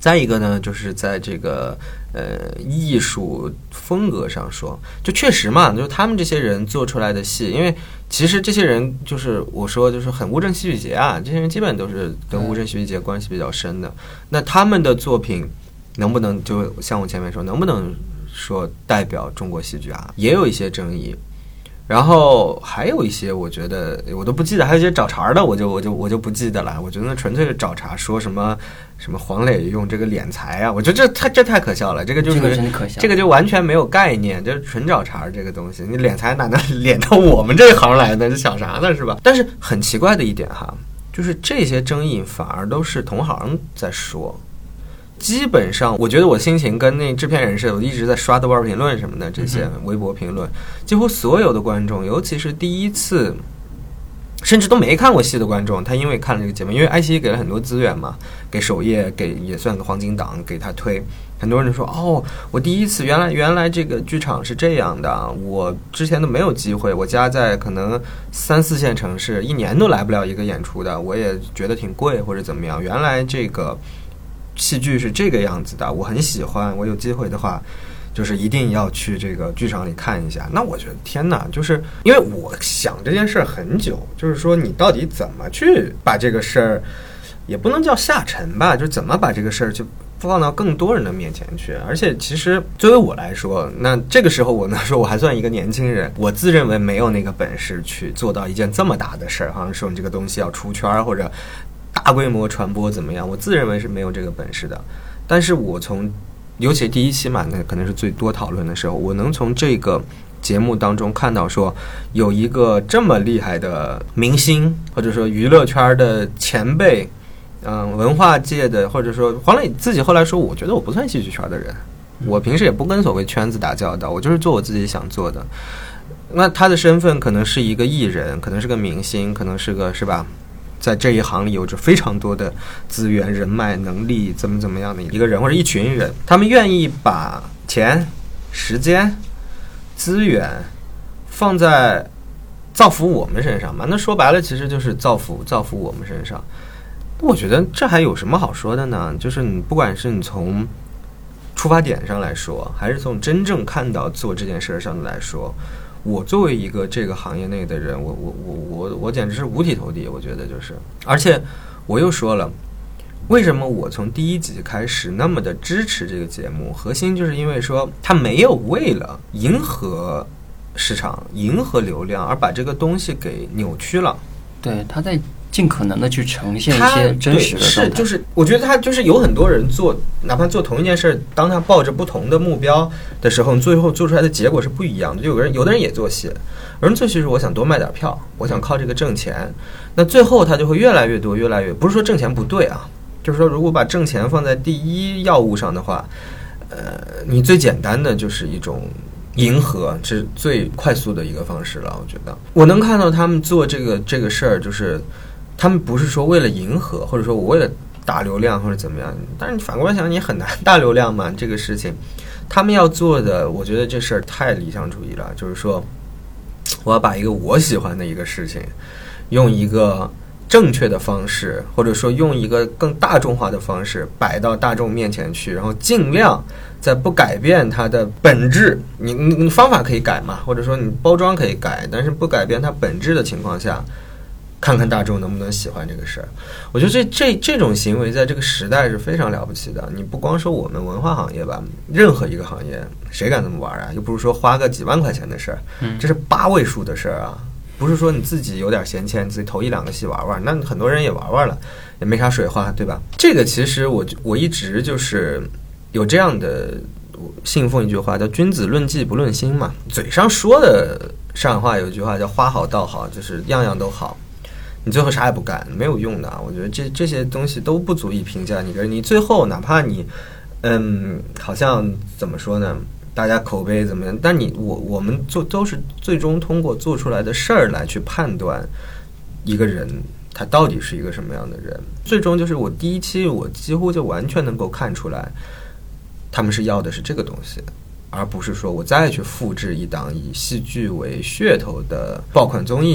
再一个呢，就是在这个呃艺术风格上说，就确实嘛，就是他们这些人做出来的戏，因为其实这些人就是我说就是很乌镇戏剧节啊，这些人基本都是跟乌镇戏剧节关系比较深的。那他们的作品能不能就像我前面说，能不能说代表中国戏剧啊，也有一些争议。然后还有一些我觉得我都不记得，还有一些找茬的我就我就我就不记得了。我觉得纯粹是找茬，说什么什么黄磊用这个敛财啊，我觉得这太这太可笑了，这个就是这个真的可笑， 这个就完全没有概念，就是纯找茬这个东西。你敛财哪能敛到我们这一行来呢？就想啥呢是吧？但是很奇怪的一点哈，就是这些争议反而都是同行在说。基本上我觉得我心情跟那制片人似的，我一直在刷豆瓣评论什么的，这些微博评论，几乎所有的观众，尤其是第一次甚至都没看过戏的观众，他因为看了这个节目，因为爱奇艺给了很多资源嘛，给首页给也算个黄金档给他推，很多人说哦，我第一次原来原来这个剧场是这样的，我之前都没有机会，我家在可能三四线城市，一年都来不了一个演出的，我也觉得挺贵或者怎么样，原来这个戏剧是这个样子的，我很喜欢，我有机会的话就是一定要去这个剧场里看一下。那我觉得天哪，就是因为我想这件事儿很久，就是说你到底怎么去把这个事儿，也不能叫下沉吧，就怎么把这个事儿去放到更多人的面前去。而且其实作为我来说，那这个时候我能说我还算一个年轻人，我自认为没有那个本事去做到一件这么大的事儿，好像说你这个东西要出圈或者大规模传播怎么样，我自认为是没有这个本事的。但是我从尤其第一期嘛，那可能是最多讨论的时候，我能从这个节目当中看到说有一个这么厉害的明星，或者说娱乐圈的前辈，嗯，文化界的，或者说黄磊自己后来说，我觉得我不算戏剧圈的人，我平时也不跟所谓圈子打交道，我就是做我自己想做的。那他的身份可能是一个艺人，可能是个明星，可能是个是吧，在这一行里有着非常多的资源、人脉、能力，怎么怎么样的一个人或者一群人，他们愿意把钱、时间、资源放在造福我们身上嘛？那说白了，其实就是造福造福我们身上。我觉得这还有什么好说的呢？就是你不管是你从出发点上来说，还是从真正看到做这件事上来说，我作为一个这个行业内的人，我我我我我简直是五体投地，我觉得就是，而且我又说了，为什么我从第一集开始那么的支持这个节目？核心就是因为说，他没有为了迎合市场、迎合流量而把这个东西给扭曲了。 对，他在尽可能的去呈现一些真实的状态。 是，就是我觉得他就是有很多人做，哪怕做同一件事，当他抱着不同的目标的时候，最后做出来的结果是不一样的。就有个人，有的人也做戏，有人做戏是我想多卖点票，我想靠这个挣钱。那最后他就会越来越多，越来越不是说挣钱不对啊，就是说如果把挣钱放在第一要务上的话，呃，你最简单的就是一种迎合，是最快速的一个方式了。我觉得我能看到他们做这个这个事儿，就是他们不是说为了迎合，或者说我为了打流量或者怎么样，但是你反过来想，你很难大流量嘛，这个事情他们要做的，我觉得这事儿太理想主义了，就是说我要把一个我喜欢的一个事情用一个正确的方式，或者说用一个更大众化的方式摆到大众面前去，然后尽量在不改变它的本质，你你你方法可以改嘛，或者说你包装可以改，但是不改变它本质的情况下，看看大众能不能喜欢这个事儿。我觉得这这这种行为在这个时代是非常了不起的。你不光说我们文化行业吧，任何一个行业谁敢这么玩啊？又不是说花个几万块钱的事儿，这是八位数的事儿啊。不是说你自己有点闲钱，自己投一两个戏玩玩，那很多人也玩玩了，也没啥水花，对吧？这个其实我我一直就是有这样的信奉一句话，叫君子论迹不论心嘛。嘴上说的上海话有一句话叫花好道好，就是样样都好，你最后啥也不干没有用的。我觉得这这些东西都不足以评价你个人。你最后哪怕你嗯好像怎么说呢，大家口碑怎么样，但你我我们做都是最终通过做出来的事儿来去判断一个人他到底是一个什么样的人。最终就是我第一期我几乎就完全能够看出来他们是要的是这个东西，而不是说我再去复制一档以戏剧为噱头的爆款综艺，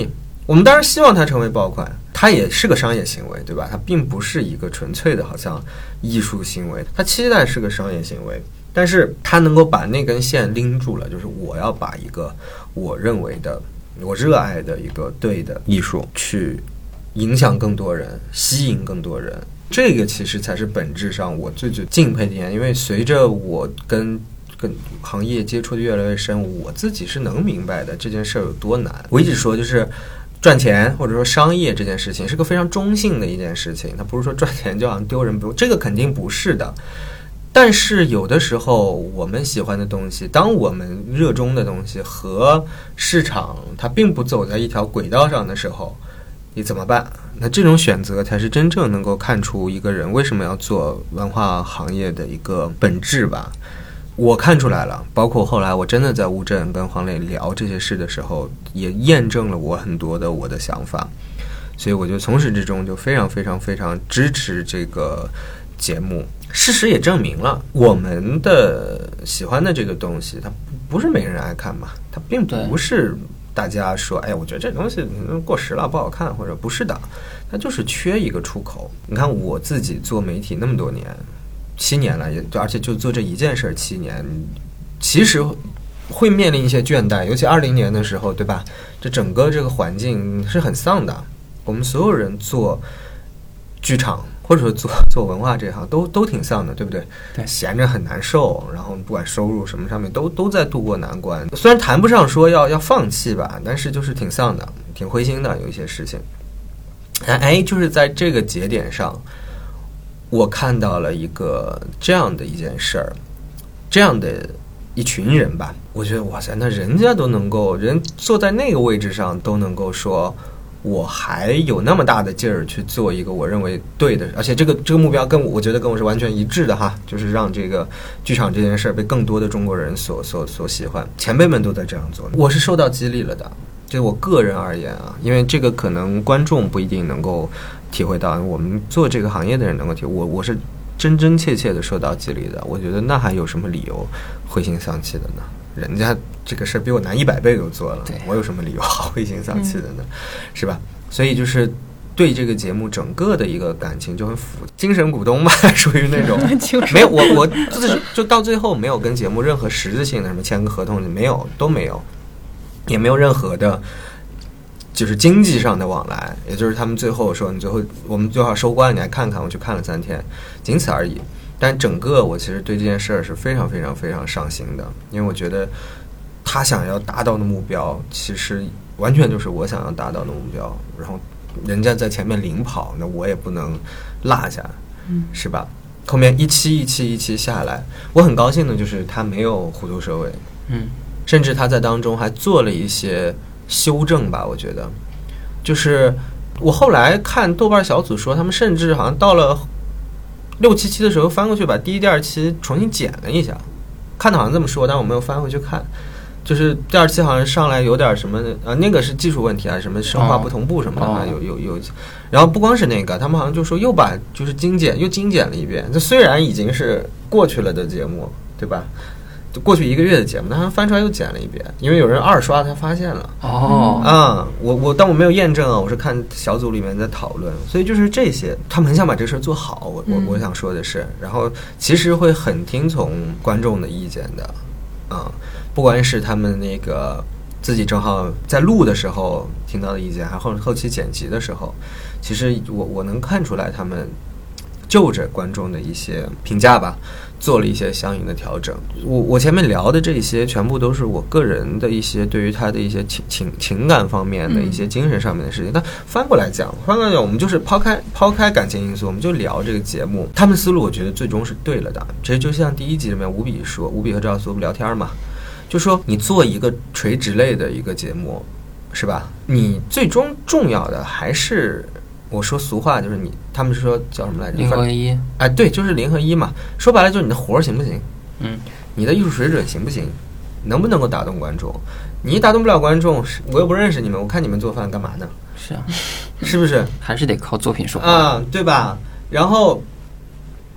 我们当然希望它成为爆款，它也是个商业行为，对吧？它并不是一个纯粹的好像艺术行为，它期待是个商业行为，但是它能够把那根线拎住了，就是我要把一个我认为的我热爱的一个对的艺术去影响更多人，吸引更多人，这个其实才是本质上我最最敬佩的点。因为随着我跟跟行业接触的越来越深，我自己是能明白的这件事儿有多难。我一直说就是赚钱或者说商业这件事情是个非常中性的一件事情，它不是说赚钱就好像丢人，不，这个肯定不是的。但是有的时候我们喜欢的东西，当我们热衷的东西和市场它并不走在一条轨道上的时候，你怎么办？那这种选择才是真正能够看出一个人为什么要做文化行业的一个本质吧。我看出来了，包括后来我真的在乌镇跟黄磊聊这些事的时候，也验证了我很多的我的想法。所以我就从始至终就非常非常非常支持这个节目。事实也证明了，我们的喜欢的这个东西，它不是每个人爱看嘛，它并不是大家说，哎，我觉得这东西过时了不好看，或者不是的，它就是缺一个出口。你看我自己做媒体那么多年，七年了，也而且就做这一件事七年，其实会面临一些倦怠，尤其二零年的时候，对吧？这整个这个环境是很丧的，我们所有人做剧场或者说做做文化这行都都挺丧的，对不对？ 对， 闲着很难受，然后不管收入什么上面都都在度过难关。虽然谈不上说要要放弃吧，但是就是挺丧的，挺灰心的，有一些事情。哎，就是在这个节点上，我看到了一个这样的一件事儿，这样的一群人吧，我觉得哇塞，那人家都能够，人坐在那个位置上都能够说，我还有那么大的劲儿去做一个我认为对的，而且这个这个目标跟我我觉得跟我是完全一致的哈，就是让这个剧场这件事儿被更多的中国人所所所喜欢，前辈们都在这样做，我是受到激励了的。就我个人而言啊，因为这个可能观众不一定能够体会到，我们做这个行业的人能够体会，我我是真真切切的受到激励的。我觉得那还有什么理由灰心丧气的呢？人家这个事儿比我难一百倍都做了，我有什么理由好灰心丧气的呢？嗯、是吧？所以就是对这个节目整个的一个感情就很复，精神股东嘛，属于那种没有我我就就到最后没有跟节目任何实质性的什么签个合同，没有都没有。也没有任何的就是经济上的往来，也就是他们最后说你最后我们最后收官你来看看，我去看了三天，仅此而已。但整个我其实对这件事儿是非常非常非常上心的，因为我觉得他想要达到的目标其实完全就是我想要达到的目标，然后人家在前面领跑，那我也不能落下，嗯，是吧？后面一期一期一期下来，我很高兴的就是他没有虎头蛇尾，嗯，甚至他在当中还做了一些修正吧，我觉得就是我后来看豆瓣小组说，他们甚至好像到了六七期的时候翻过去把第一第二期重新剪了一下，看的好像这么说，但我没有翻回去看，就是第二期好像上来有点什么啊，那个是技术问题啊，什么声画不同步什么的，哦、有有有，然后不光是那个，他们好像就说又把就是精简又精简了一遍，这虽然已经是过去了的节目，对吧？过去一个月的节目，但他翻出来又剪了一遍，因为有人二刷才发现了。哦，啊、嗯，我我但我没有验证啊，我是看小组里面在讨论，所以就是这些，他们很想把这事做好。我我我想说的是，然后其实会很听从观众的意见的，啊、嗯，不管是他们那个自己正好在录的时候听到的意见，还后后期剪辑的时候，其实我我能看出来他们就着观众的一些评价吧。做了一些相应的调整。我我前面聊的这些全部都是我个人的一些对于他的一些情情情感方面的一些精神上面的事情。但翻过来讲，翻过来讲，我们就是抛开抛开感情因素，我们就聊这个节目。他们思路我觉得最终是对了的。其实就像第一集里面吴比说，吴比和赵苏聊天嘛，就说你做一个垂直类的一个节目，是吧？你最终重要的还是。我说俗话就是你，他们是说叫什么来着？ 零和一。 哎，对，就是零和一嘛。说白了就是你的活行不行？ 嗯， 你的艺术水准行不行？能不能够打动观众？你打动不了观众，我又不认识你们，我看你们做饭干嘛呢？ 是啊， 是不是？ 还是得靠作品说话啊，对吧？然后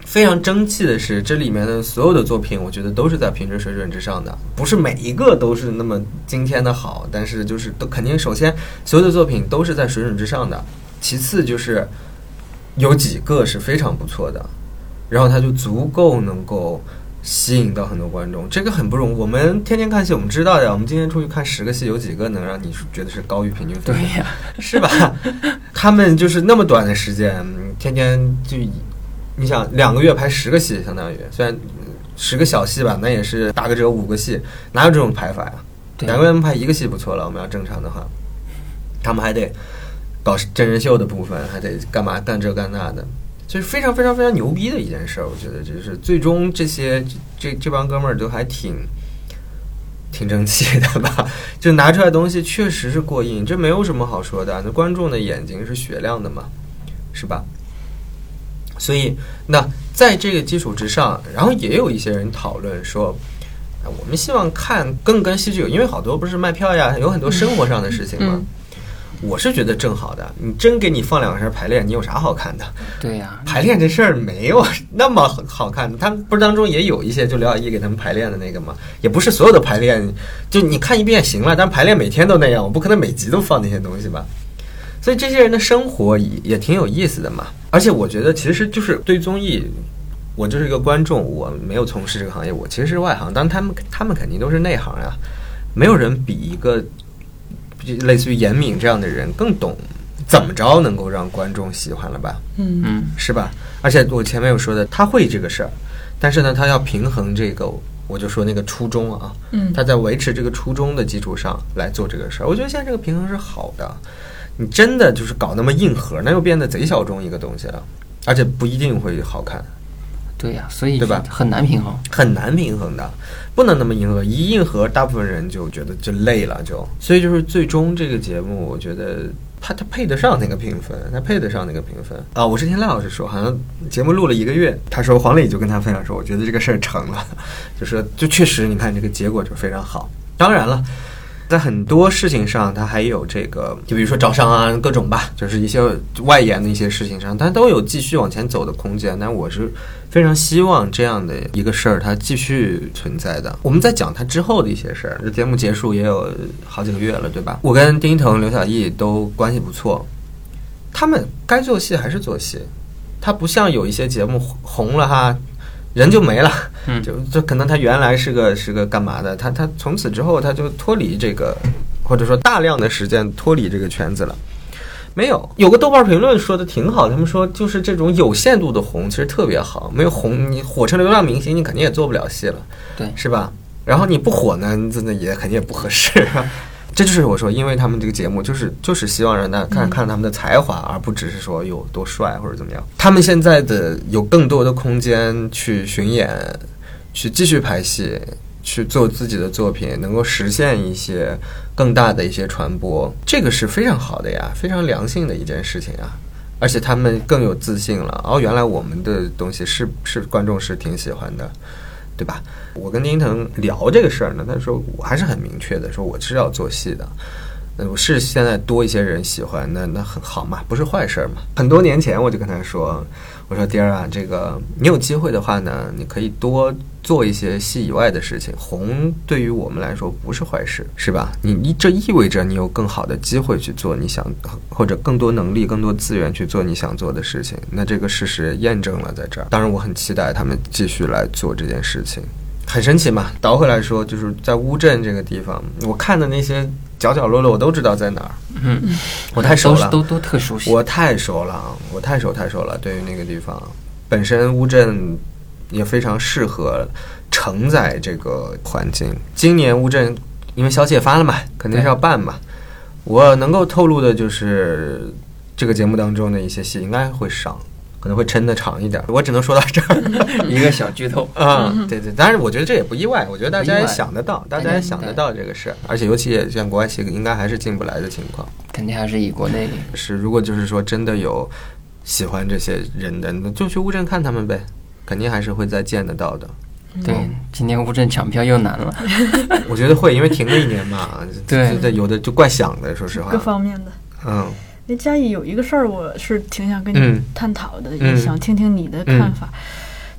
非常争气的是，这里面的所有的作品，我觉得都是在平均水准之上的，不是每一个都是那么惊天的好，但是就是都肯定，首先所有的作品都是在水准之上的，其次就是有几个是非常不错的，然后它就足够能够吸引到很多观众，这个很不容易。我们天天看戏，我们知道呀，我们今天出去看十个戏，有几个能让你觉得是高于平均分？ 对呀， 是吧？他们就是那么短的时间，天天就。你想两个月拍十个戏，相当于虽然十个小戏吧，那也是打个折五个戏，哪有这种排法呀？两个月拍一个戏不错了，我们要正常的话，他们还得搞真人秀的部分，还得干嘛干这干那的，就是非常非常非常牛逼的一件事。我觉得就是最终这些这这帮哥们儿都还挺挺争气的吧，就拿出来的东西确实是过硬，这没有什么好说的。那观众的眼睛是雪亮的嘛，是吧？所以，那在这个基础之上，然后也有一些人讨论说，我们希望看更跟戏剧有，因为好多不是卖票呀，有很多生活上的事情嘛。嗯、我是觉得正好的，你真给你放两个小时排练，你有啥好看的？ 对呀、啊， 排练这事儿没有那么好看的。他们不是当中也有一些就刘晓毅给他们排练的那个吗？也不是所有的排练，就你看一遍行了，但排练每天都那样，我不可能每集都放那些东西吧。所以这些人的生活也也挺有意思的嘛，而且我觉得其实就是对综艺，我就是一个观众，我没有从事这个行业，我其实是外行，但他们他们肯定都是内行呀，没有人比一个类似于严敏这样的人更懂怎么着能够让观众喜欢了吧， 嗯嗯， 是吧？而且我前面有说的，他会这个事儿，但是呢，他要平衡这个。我就说那个初衷啊，嗯，他在维持这个初衷的基础上来做这个事儿，我觉得现在这个平衡是好的。你真的就是搞那么硬核，那又变得贼小众一个东西了，而且不一定会好看。 对呀、啊，所以对吧？ 很难平衡， 很难平衡的，不能那么硬核。一硬核，大部分人就觉得就累了，就所以就是最终这个节目，我觉得他他配得上那个评分，他配得上那个评分啊！我是听赖老师说，好像节目录了一个月，他说黄磊就跟他分享说，我觉得这个事儿成了，就是就确实你看这个结果就非常好。当然了。在很多事情上，它还有这个，就比如说招商啊，各种吧，就是一些外延的一些事情上，它都有继续往前走的空间。但我是非常希望这样的一个事儿它继续存在的。我们在讲它之后的一些事儿，这节目结束也有好几个月了，对吧？我跟丁一腾、刘晓毅都关系不错，他们该做戏还是做戏，他不像有一些节目红了哈。人就没了，就就可能他原来是个是个干嘛的，他他从此之后他就脱离这个，或者说大量的时间脱离这个圈子了。没有，有个豆瓣评论说的挺好，他们说就是这种有限度的红其实特别好，没有红你火成流量明星，你肯定也做不了戏了， 对，是吧？然后你不火呢，真的也肯定也不合适。这就是我说，因为他们这个节目就是就是希望让大家看看他们的才华，而不只是说有多帅或者怎么样。他们现在的有更多的空间去巡演，去继续拍戏，去做自己的作品，能够实现一些更大的一些传播，这个是非常好的呀，非常良性的一件事情啊。而且他们更有自信了，哦，原来我们的东西是是观众是挺喜欢的。对吧？我跟丁一腾聊这个事儿呢，他说我还是很明确的，说我是要做戏的。我是现在多一些人喜欢，那那很好嘛，不是坏事嘛。很多年前我就跟他说，我说丁儿啊，这个你有机会的话呢，你可以多做一些戏以外的事情，红对于我们来说不是坏事，是吧？你你这意味着你有更好的机会去做你想，或者更多能力、更多资源去做你想做的事情。那这个事实验证了在这儿。当然，我很期待他们继续来做这件事情。很神奇嘛，倒回来说，就是在乌镇这个地方，我看的那些角角落落我都知道在哪儿。 嗯， 我太熟了， 都都特熟悉。 我太熟了，我太熟太熟了。对于那个地方，本身乌镇也非常适合承载这个环境。今年乌镇因为消息也发了嘛，肯定是要办嘛。我能够透露的就是这个节目当中的一些戏应该会上。可能会抻得长一点，我只能说到这儿。 一个小剧透啊、嗯，对对，当然我觉得这也不意外，我觉得大家也想得到，大家也想得到这个事，而且尤其也像国外戏应该还是进不来的情况， 肯定还是以国内是。如果就是说真的有喜欢这些人的，那就去乌镇看他们呗，肯定还是会再见得到的。 对，今年乌镇抢票又难了。 我觉得会，因为停了一年嘛， 对， 有的就怪想的，说实话， 各方面的， 嗯。 嘉义有一个事儿，我是挺想跟你探讨的，嗯、也想听听你的看法。 嗯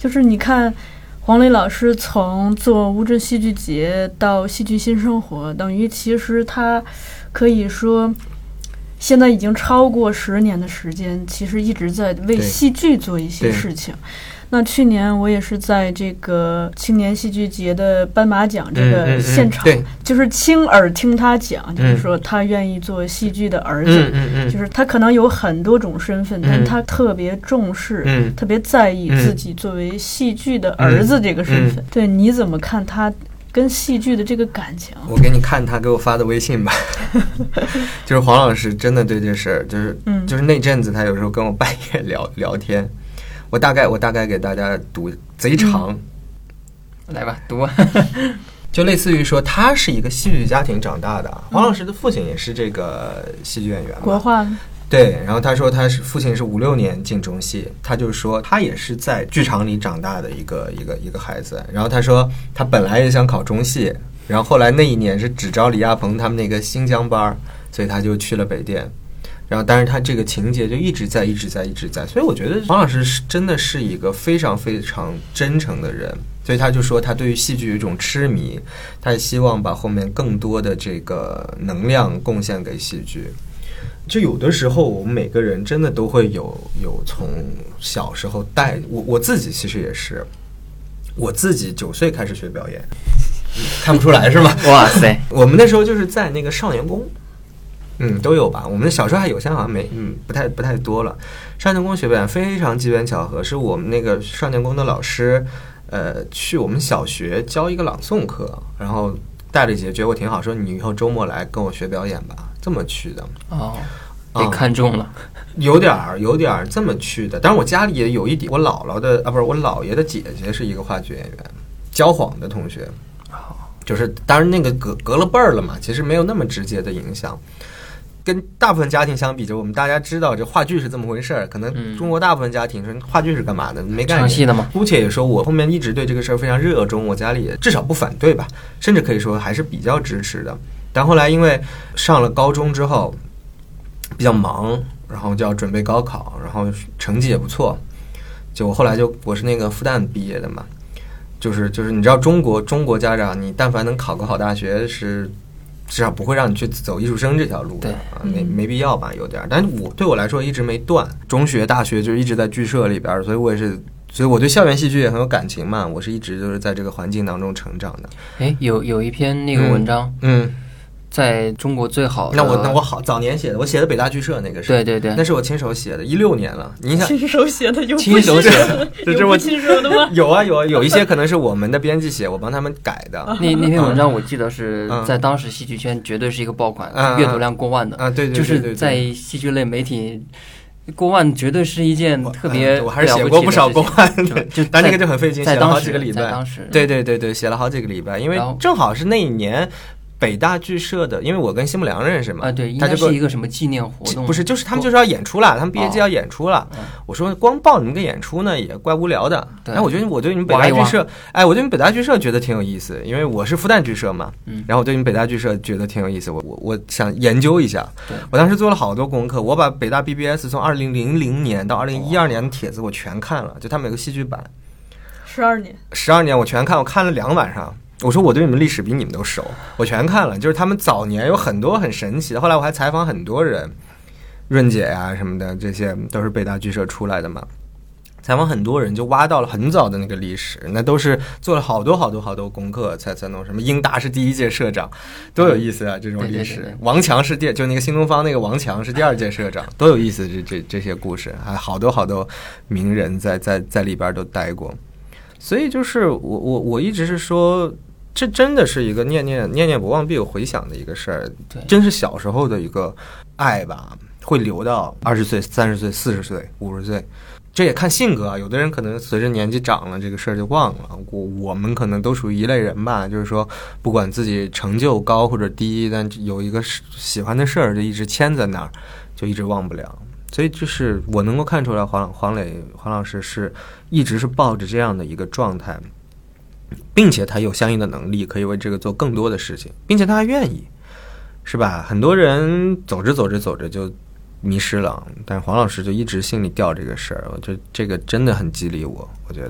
就是你看黄磊老师从做乌镇戏剧节到戏剧新生活，等于其实他可以说现在已经超过十年的时间，其实一直在为戏剧做一些事情。那去年我也是在这个青年戏剧节的颁马奖这个现场，嗯嗯嗯、就是亲耳听他讲，嗯、就是说他愿意做戏剧的儿子， 嗯嗯嗯、 就是他可能有很多种身份，嗯、但他特别重视、嗯、特别在意自己作为戏剧的儿子这个身份。嗯嗯、对，你怎么看他跟戏剧的这个感情？ 我给你看他给我发的微信吧，就是黄老师真的对这事儿，就是、嗯、就是那阵子他有时候跟我半夜聊聊天。我大概我大概给大家读，贼长， 嗯、来吧，读。 就类似于说，他是一个戏剧家庭长大的，黄老师的父亲也是这个戏剧演员嘛， 国画。 对，然后他说他是父亲是五六年进中戏，他就说他也是在剧场里长大的一个一个一个孩子。然后他说他本来也想考中戏，然后后来那一年是只招李亚鹏他们那个新疆班，所以他就去了北电。然后，但是他这个情节就一直在，一直在，一直在，所以我觉得黄老师是真的是一个非常非常真诚的人，所以他就说他对于戏剧有一种痴迷，他也希望把后面更多的这个能量贡献给戏剧。就有的时候，我们每个人真的都会有有从小时候带我我自己其实也是，我自己九岁开始学表演，看不出来是吗？ 哇塞， 我们那时候就是在那个少年宫。嗯，都有吧。我们小时候还有，现在好像没，嗯，不太不太多了。少年宫学表演非常机缘巧合，是我们那个少年宫的老师，呃，去我们小学教一个朗诵课，然后带了一节，觉得我挺好，说你以后周末来跟我学表演吧，这么去的。 哦，被看中了， 嗯、有点儿，有点儿这么去的。当然我家里也有一点，我姥姥的啊，不是我姥爷的姐姐是一个话剧演员，焦晃的同学，就是当然那个隔隔了辈儿了嘛，其实没有那么直接的影响。跟大部分家庭相比，就我们大家知道这话剧是这么回事儿，可能中国大部分家庭说话剧是干嘛的，没概念。 唱戏的吗？ 姑且也说，我后面一直对这个事儿非常热衷，我家里也至少不反对吧，甚至可以说还是比较支持的。但后来因为上了高中之后比较忙，然后就要准备高考，然后成绩也不错，就我后来就我是那个复旦毕业的嘛，就是就是你知道中国中国家长，你但凡能考个好大学是。至少不会让你去走艺术生这条路的啊，没没必要吧，有点。但是我对我来说一直没断，中学、大学就一直在剧社里边，所以我也是，所以我对校园戏剧也很有感情嘛。我是一直都是在这个环境当中成长的。 哎，有有一篇那个文章，嗯。嗯在中国最好的， 那我那我好早年写的，我写的北大剧社那个是， 对对对， 那是我亲手写的，一六年了。你想亲手写的有亲手写的， 这是我亲手的吗？ 有啊有啊，有一些可能是我们的编辑写，我帮他们改的。 那那篇文章我记得是在当时戏剧圈绝对是一个爆款，嗯、阅读量过万的啊，对对对， 就是在戏剧类媒体。过万绝对是一件特别、 嗯，我还是写过不少过万的， 就但那个就很费劲，写了好几个礼拜。 当时， 对对对对，写了好几个礼拜，因为正好是那一年。北大剧社的，因为我跟辛木良认识嘛， 啊对，应该是一个什么纪念活动？ 不是，就是他们就是要演出了，他们毕业季要演出了。哦、我说光报你们个演出呢，也怪无聊的。哎，我觉得我对你们北大剧社，哎，我对你们北大剧社觉得挺有意思，因为我是复旦剧社嘛，嗯，然后我对你们北大剧社觉得挺有意思，我我我想研究一下。我当时做了好多功课，我把北大 B B S 从二零零零年到二零一二年的帖子我全看了，就他们有个戏剧版， 十二年， 十二年我全看，我看了两晚上。我说我对你们历史比你们都熟，我全看了，就是他们早年有很多很神奇的。后来我还采访很多人，润姐呀、啊、什么的，这些都是北大剧社出来的嘛。采访很多人，就挖到了很早的那个历史，那都是做了好多好多好多功课才才弄。什么英达是第一届社长，多有意思啊！这种历史， 对对对对王强是第，就那个新东方那个王强是第二届社长，多有意思！这这这些故事，还好多好多名人在在在里边都待过。所以就是我我我一直是说。这真的是一个念念念念不忘必有回响的一个事儿，真是小时候的一个爱吧，会留到二十岁、三十岁、四十岁、五十岁，这也看性格啊。有的人可能随着年纪长了，这个事儿就忘了。我我们可能都属于一类人吧，就是说，不管自己成就高或者低，但有一个喜欢的事儿就一直牵在那儿，就一直忘不了。所以就是我能够看出来黄黄磊黄老师是一直是抱着这样的一个状态。并且他有相应的能力可以为这个做更多的事情，并且他还愿意，是吧？很多人走着走着走着就迷失了，但是黄老师就一直心里吊这个事儿，我觉得这个真的很激励我，我觉得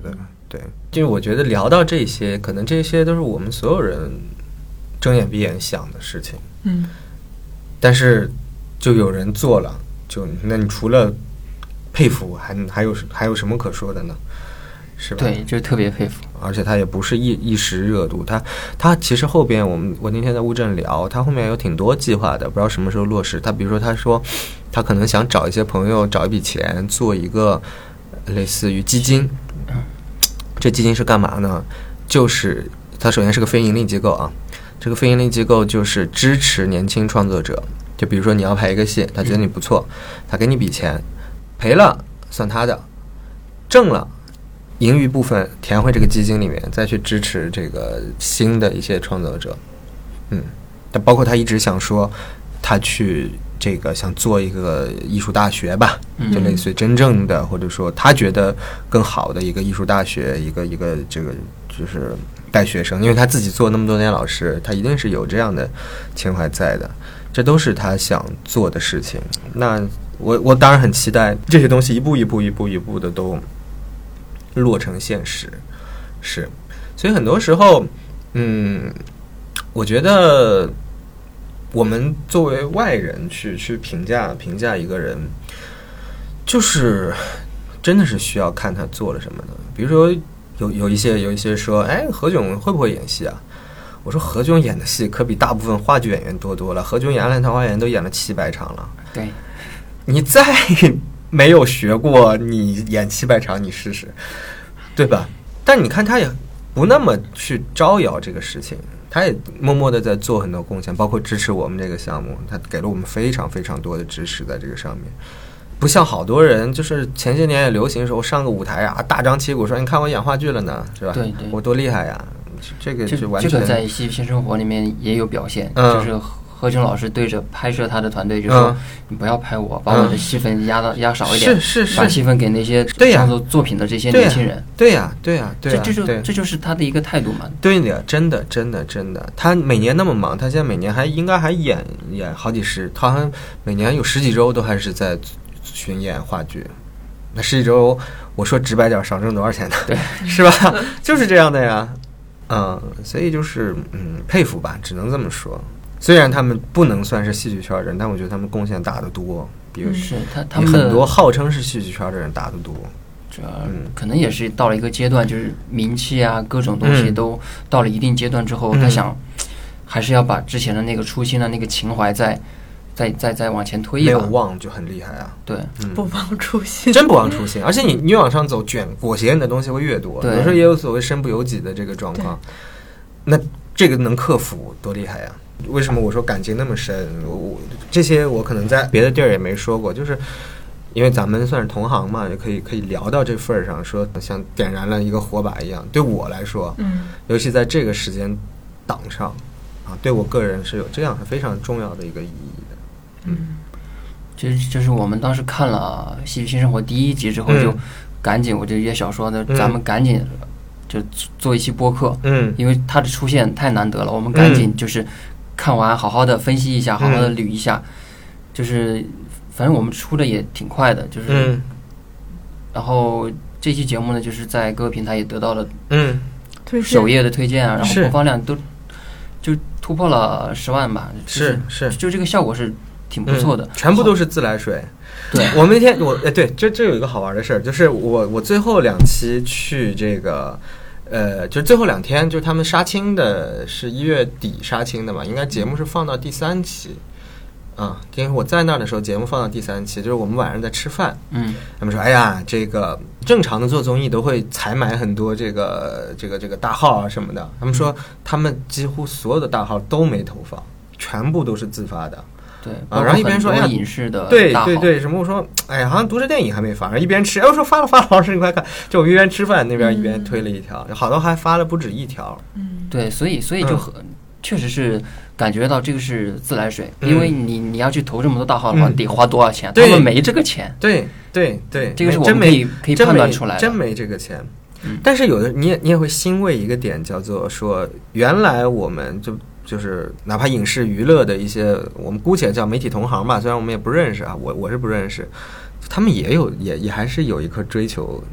对，就是我觉得聊到这些，可能这些都是我们所有人睁眼闭眼想的事情， 嗯， 但是就有人做了，就那你除了佩服，还还有还有什么可说的呢？是吧？ 对，就是特别佩服。 而且它也不是一一时热度，它它其实后边我们我那天在乌镇聊，它后面有挺多计划的，不知道什么时候落实。他比如说他说他可能想找一些朋友找一笔钱做一个类似于基金，这基金是干嘛呢？就是它首先是个非盈利机构啊，这个非盈利机构就是支持年轻创作者，就比如说你要拍一个戏，他觉得你不错，他给你笔钱，赔了算他的，挣了盈余部分填回这个基金里面，再去支持这个新的一些创作者。嗯，但包括他一直想说，他去这个想做一个艺术大学吧，就类似于真正的，或者说他觉得更好的一个艺术大学，一个一个这个就是带学生，因为他自己做那么多年老师，他一定是有这样的情怀在的，这都是他想做的事情。那我我当然很期待这些东西一步一步一步一步的都落成现实，是，所以很多时候，嗯，我觉得我们作为外人去去评价评价一个人，就是真的是需要看他做了什么的。比如说有有一些有一些说，哎，何炅会不会演戏啊？我说何炅演的戏可比大部分话剧演员多多了，何炅演《暗恋桃花源》都演了七百场了。 对， 你再没有学过，你演七百场，你试试，对吧？但你看他也不那么去招摇这个事情，他也默默的在做很多贡献，包括支持我们这个项目，他给了我们非常非常多的支持在这个上面。不像好多人，就是前些年也流行说上个舞台啊，大张旗鼓说你看我演话剧了呢，是吧？ 对对， 我多厉害呀！这个就完全这个在戏剧新生活里面也有表现， 嗯、 就是何炅老师对着拍摄他的团队就说：“嗯、你不要拍我，把我的戏份压到压少一点， 是是是， 把戏份给那些创作作品的这些年轻人。” 对呀，对呀，对呀， 这这就这就是他的一个态度嘛。 对的，真的真的真的，他每年那么忙，他现在每年还应该还演演好几十，他好像每年有十几周都还是在巡演话剧。那十几周，我说直白点，少挣多少钱呢？ 对， 是吧？就是这样的呀。嗯，所以就是嗯佩服吧，只能这么说。虽然他们不能算是戏剧圈人，但我觉得他们贡献大得多，比如是他他们很多号称是戏剧圈的人大得多。 这可能也是到了一个阶段，就是名气啊各种东西都到了一定阶段之后，嗯、他想还是要把之前的那个初心的那个情怀再再再再往前推一把。 没有忘就很厉害啊。 对， 嗯、 不忘初心， 真不忘初心。而且你你越往上走，卷裹挟你的东西会越多，有时候也有所谓身不由己的这个状况。那这个能克服多厉害呀！为什么我说感情那么深？我我这些我可能在别的地儿也没说过，就是因为咱们算是同行嘛，也可以可以聊到这份儿上，说像点燃了一个火把一样。对我来说， 嗯， 尤其在这个时间档上啊，对我个人是有这样非常重要的一个意义的。 嗯，这这是我们当时看了《戏剧新生活》第一集之后，就赶紧我就约小说的， 嗯、 咱们赶紧就做一期播客， 嗯， 因为它的出现太难得了，我们赶紧就是看完，好好的分析一下，好好的捋一下，嗯、就是反正我们出的也挺快的，就是， 嗯、 然后这期节目呢，就是在各个平台也得到了嗯首页的推荐啊，然后播放量都就突破了十万吧， 是是， 就这个效果是挺不错的， 嗯、全部都是自来水。 对， 我们那天我哎对，这这有一个好玩的事儿，就是我我最后两期去这个。呃，就是最后两天，就是他们杀青的，是一月底杀青的嘛，应该节目是放到第三期，啊，因为我在那儿的时候，节目放到第三期，就是我们晚上在吃饭， 嗯， 他们说，哎呀，这个正常的做综艺都会采买很多这个这个这个大号啊什么的，他们说他们几乎所有的大号都没投放，全部都是自发的。 对啊，然后一边说哎呀， 影视的对对对，什么我说哎呀，好像读者电影还没发，然后一边吃，哎我说发了发了，老师你快看，就我一边吃饭那边一边推了一条，嗯、好多还发了不止一条。 嗯，对，所以所以就很、嗯、确实是感觉到这个是自来水，嗯、因为你你要去投这么多大号的话，嗯、得花多少钱？他们没这个钱。 对对对， 这个是我们可以可以判断出来的， 真没这个钱。嗯、但是有的你也你也会欣慰一个点，叫做说原来我们就。就是哪怕影视娱乐的一些，我们姑且叫媒体同行吧，虽然我们也不认识啊，我我是不认识，他们也有也也还是有一颗追求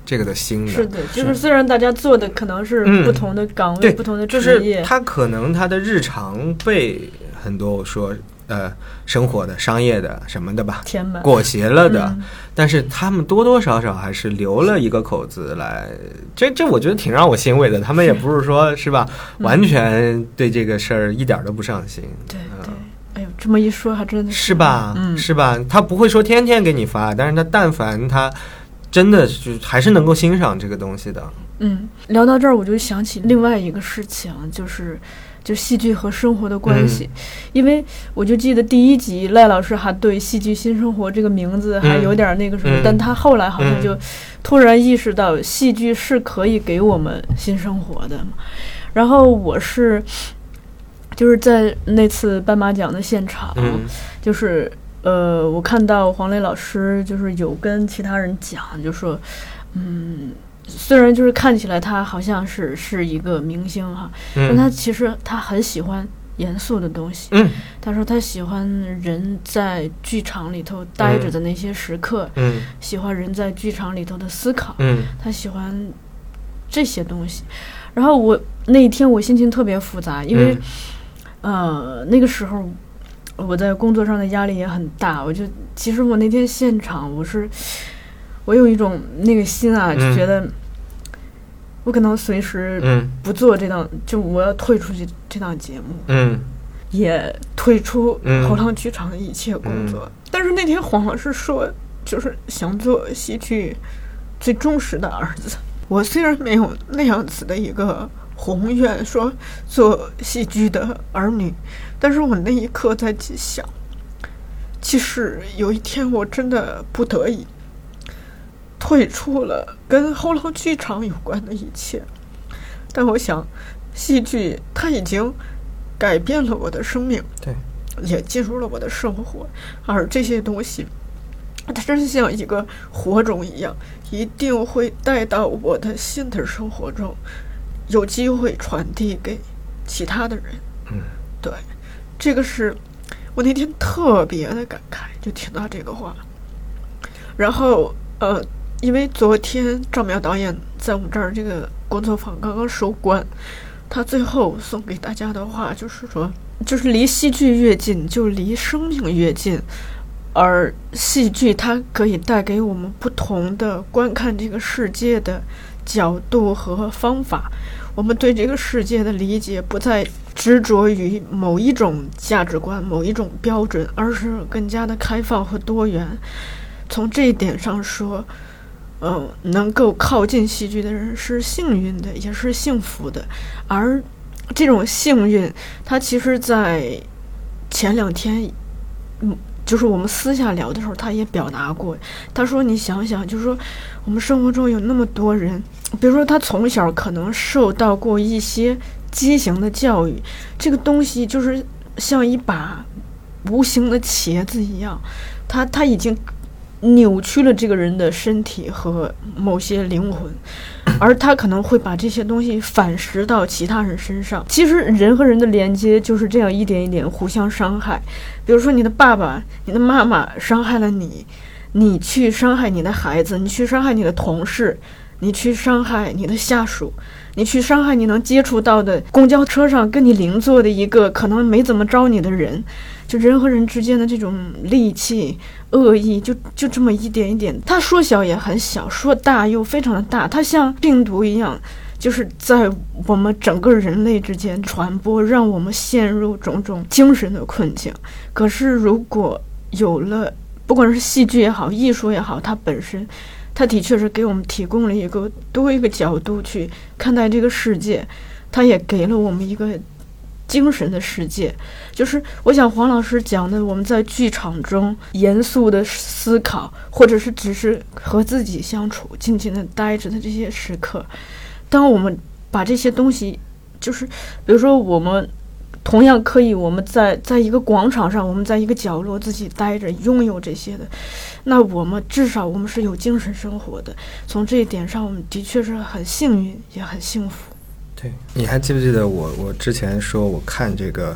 这个的心的。 是的，就是虽然大家做的可能是不同的岗位、 嗯、 不同的职业， 就是他可能他的日常被很多我说呃生活的、商业的什么的吧填满裹挟了的、 嗯， 但是他们多多少少还是留了一个口子来，这这我觉得挺让我欣慰的。他们也不是说是吧， 嗯、 完全对这个事儿一点都不上心。 对对。哎呦，这么一说还真的是, 是吧、 嗯、 是吧，他不会说天天给你发，但是他但凡他真的就还是能够欣赏这个东西的。 嗯，聊到这儿我就想起另外一个事情，就是就戏剧和生活的关系、嗯、因为我就记得第一集赖老师还对戏剧新生活这个名字还有点那个什么、嗯、但他后来好像就突然意识到戏剧是可以给我们新生活的嘛。然后我是就是在那次颁马奖的现场、嗯、就是呃，我看到黄磊老师就是有跟其他人讲，就说嗯，虽然就是看起来他好像是是一个明星哈、嗯，但他其实他很喜欢严肃的东西。嗯，他说他喜欢人在剧场里头待着的那些时刻，嗯，喜欢人在剧场里头的思考，嗯，他喜欢这些东西。然后我那一天我心情特别复杂，因为、嗯、呃那个时候我在工作上的压力也很大，我就其实我那天现场我是我有一种那个心啊，就觉得我可能随时不做这档、嗯、就我要退出去这档节目，嗯，也退出后浪剧场的一切工作、嗯、但是那天黄老师说就是想做戏剧最忠实的儿子。我虽然没有那样子的一个宏愿说做戏剧的儿女，但是我那一刻在想，即使有一天我真的不得已退出了跟后浪剧场有关的一切，但我想戏剧它已经改变了我的生命， 对， 也进入了我的生活，而这些东西它真是像一个火种一样，一定会带到我的新的生活中，有机会传递给其他的人。嗯，对，这个是我那天特别的感慨，就听到这个话。然后呃，因为昨天赵淼导演在我们这儿这个工作坊刚刚收官，他最后送给大家的话就是说，就是离戏剧越近，就离生命越近。而戏剧它可以带给我们不同的观看这个世界的角度和方法，我们对这个世界的理解不再执着于某一种价值观、某一种标准，而是更加的开放和多元。从这一点上说，嗯，能够靠近戏剧的人是幸运的，也是幸福的。而这种幸运，它其实在前两天，嗯。就是我们私下聊的时候他也表达过，他说你想想，就是说我们生活中有那么多人，比如说他从小可能受到过一些畸形的教育，这个东西就是像一把无形的茄子一样，他他已经扭曲了这个人的身体和某些灵魂，而他可能会把这些东西反噬到其他人身上。其实人和人的连接就是这样一点一点互相伤害。比如说你的爸爸你的妈妈伤害了你，你去伤害你的孩子，你去伤害你的同事，你去伤害你的下属，你去伤害你能接触到的公交车上跟你邻座的一个可能没怎么招你的人。就人和人之间的这种戾气恶意就就这么一点一点，它说小也很小，说大又非常的大，它像病毒一样，就是在我们整个人类之间传播，让我们陷入种种精神的困境。可是如果有了不管是戏剧也好，艺术也好，它本身它的确是给我们提供了一个多一个角度去看待这个世界，它也给了我们一个精神的世界。就是我想黄老师讲的，我们在剧场中严肃的思考，或者是只是和自己相处静静的待着的这些时刻，当我们把这些东西，就是比如说我们同样可以我们在在一个广场上，我们在一个角落自己待着拥有这些的，那我们至少我们是有精神生活的。从这一点上我们的确是很幸运也很幸福。 对，你还记不记得我我之前说我看这个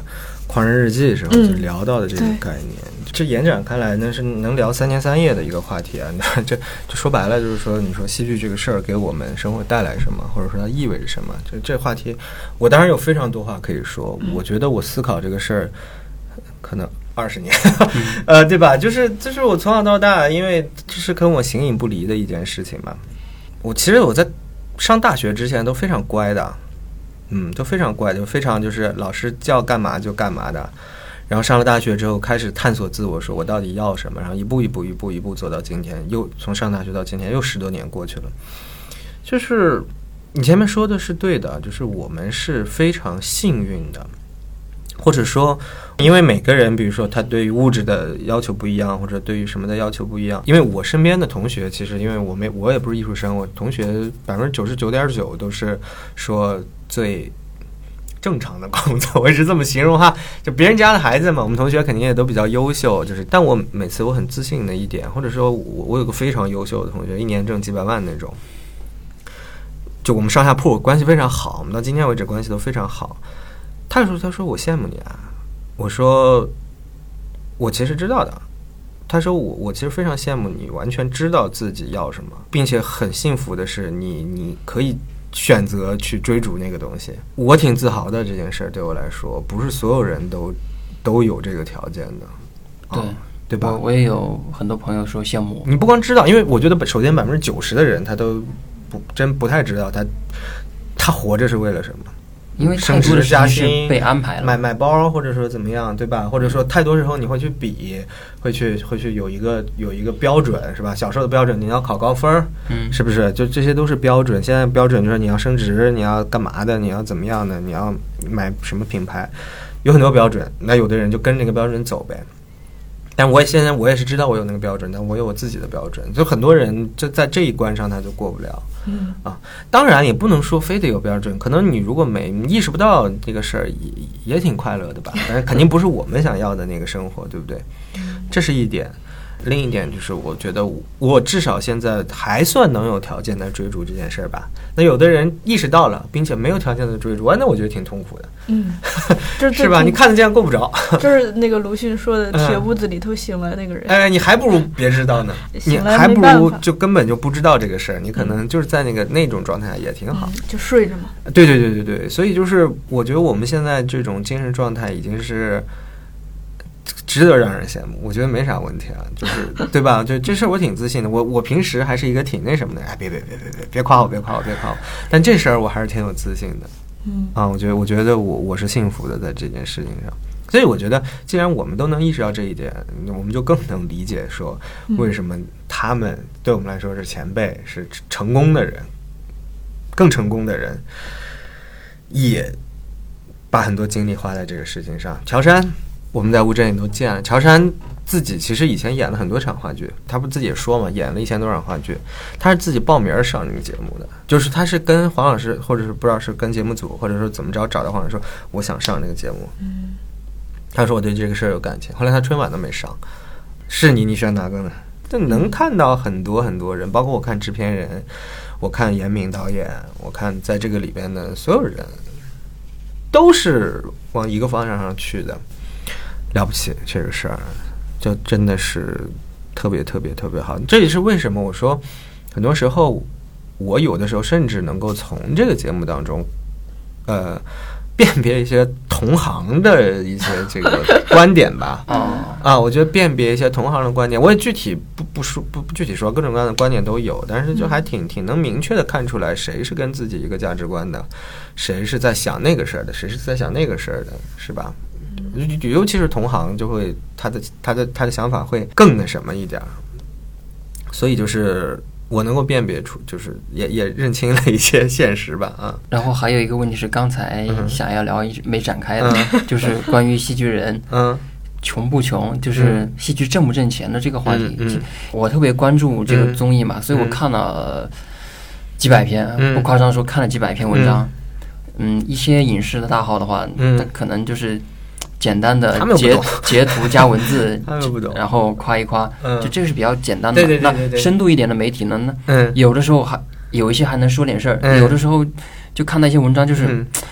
狂人日记时候就聊到的这个概念。嗯，这延展开来呢，是能聊三天三夜的一个话题啊！这就说白了，就是说，你说戏剧这个事儿给我们生活带来什么，或者说它意味着什么？这这话题，我当然有非常多话可以说。我觉得我思考这个事儿，可能二十年，呃，对吧？就是就是我从小到大，因为这是跟我形影不离的一件事情嘛。我其实我在上大学之前都非常乖的，嗯，都非常乖，就非常就是老师叫干嘛就干嘛的。然后上了大学之后开始探索自我，说我到底要什么，然后一步一步一步一步走到今天，又从上大学到今天又十多年过去了。就是你前面说的是对的，就是我们是非常幸运的，或者说因为每个人比如说他对于物质的要求不一样，或者对于什么的要求不一样。因为我身边的同学，其实因为我没我也不是艺术生，我同学百分之九十九点九都是说最正常的工作，我也是这么形容哈，就别人家的孩子嘛，我们同学肯定也都比较优秀，就是，但我每次我很自信的一点，或者说我我有个非常优秀的同学，一年挣几百万那种，就我们上下铺关系非常好，我们到今天为止关系都非常好。他说他说我羡慕你啊，我说我其实知道的，他说我我其实非常羡慕你，完全知道自己要什么，并且很幸福的是你你可以选择去追逐那个东西。我挺自豪的，这件事对我来说不是所有人都都有这个条件的， 对、哦、 对吧？ 我我也有很多朋友说羡慕我。 你不光知道，因为我觉得首先百分之九十的人他都不真不太知道他他活着是为了什么， 因为太多的事情是被安排了， 买买包或者说怎么样，对吧？或者说太多时候你会去比，会去会去有一个有一个标准，是吧？小时候的标准你要考高分，嗯，是不是？就这些都是标准。现在标准就是你要升职，你要干嘛的，你要怎么样的，你要买什么品牌，有很多标准。那有的人就跟那个标准走呗。但我也现在我也是知道我有那个标准，但我有我自己的标准。就很多人就在这一关上他就过不了。嗯啊，当然也不能说非得有标准，可能你如果没意识不到这个事儿，也也挺快乐的吧。但是肯定不是我们想要的那个生活，对不对？这是一点。另一点就是我觉得我至少现在还算能有条件在追逐这件事儿吧。那有的人意识到了并且没有条件的追逐，那我觉得挺痛苦的。 嗯， 是吧？你看得见够不着， 就是那个鲁迅说的铁屋子里头醒来那个人。 哎，你还不如别知道呢，你还不如就根本就不知道这个事儿，你可能就是在那个那种状态也挺好， 嗯，就睡着嘛。 对对对对对，所以就是我觉得我们现在这种精神状态已经是值得让人羡慕，我觉得没啥问题啊，就是对吧？就这事我挺自信的，我我平时还是一个挺那什么的，哎，别别别别别别夸我，别夸我，别夸我，但这事儿我还是挺有自信的，嗯啊，我觉得我觉得我我是幸福的在这件事情上，所以我觉得既然我们都能意识到这一点，我们就更能理解说为什么他们对我们来说是前辈，是成功的人，更成功的人，也把很多精力花在这个事情上。乔杉。我们在乌镇也都见了，乔杉自己其实以前演了很多场话剧，他不自己也说嘛，演了一千多场话剧，他是自己报名上这个节目的，就是他是跟黄老师，或者是不知道是跟节目组，或者说怎么着找到黄老师说我想上这个节目，嗯，他说我对这个事儿有感情，后来他春晚都没上，是你你选哪个呢？就能看到很多很多人，包括我看制片人，我看严敏导演，我看在这个里边的所有人都是往一个方向上去的。了不起，这个事儿就真的是特别特别特别好。这也是为什么我说很多时候我有的时候甚至能够从这个节目当中呃辨别一些同行的一些这个观点吧。啊，我觉得辨别一些同行的观点，我也具体不不说不不具体说，各种各样的观点都有，但是就还挺挺能明确的看出来谁是跟自己一个价值观的，谁是在想那个事儿的，谁是在想那个事儿的，是吧？尤其是同行，就会他的他的他的想法会更那什么一点，所以就是我能够辨别出，就是也也认清了一些现实吧啊。 然后还有一个问题是，刚才想要聊一直没展开的，嗯、就是关于戏剧人，嗯，穷不穷，就是戏剧挣不挣钱的这个话题。嗯嗯、我特别关注这个综艺嘛，嗯、所以我看了几百篇，嗯、不夸张说看了几百篇文章。嗯, 嗯，一些影视的大号的话，嗯，他可能就是简单的截截图加文字，然后夸一夸，嗯、就这个是比较简单的。 对对对对对， 那深度一点的媒体呢，嗯，有的时候还有一些还能说点事儿，嗯、有的时候就看到一些文章，就是、嗯、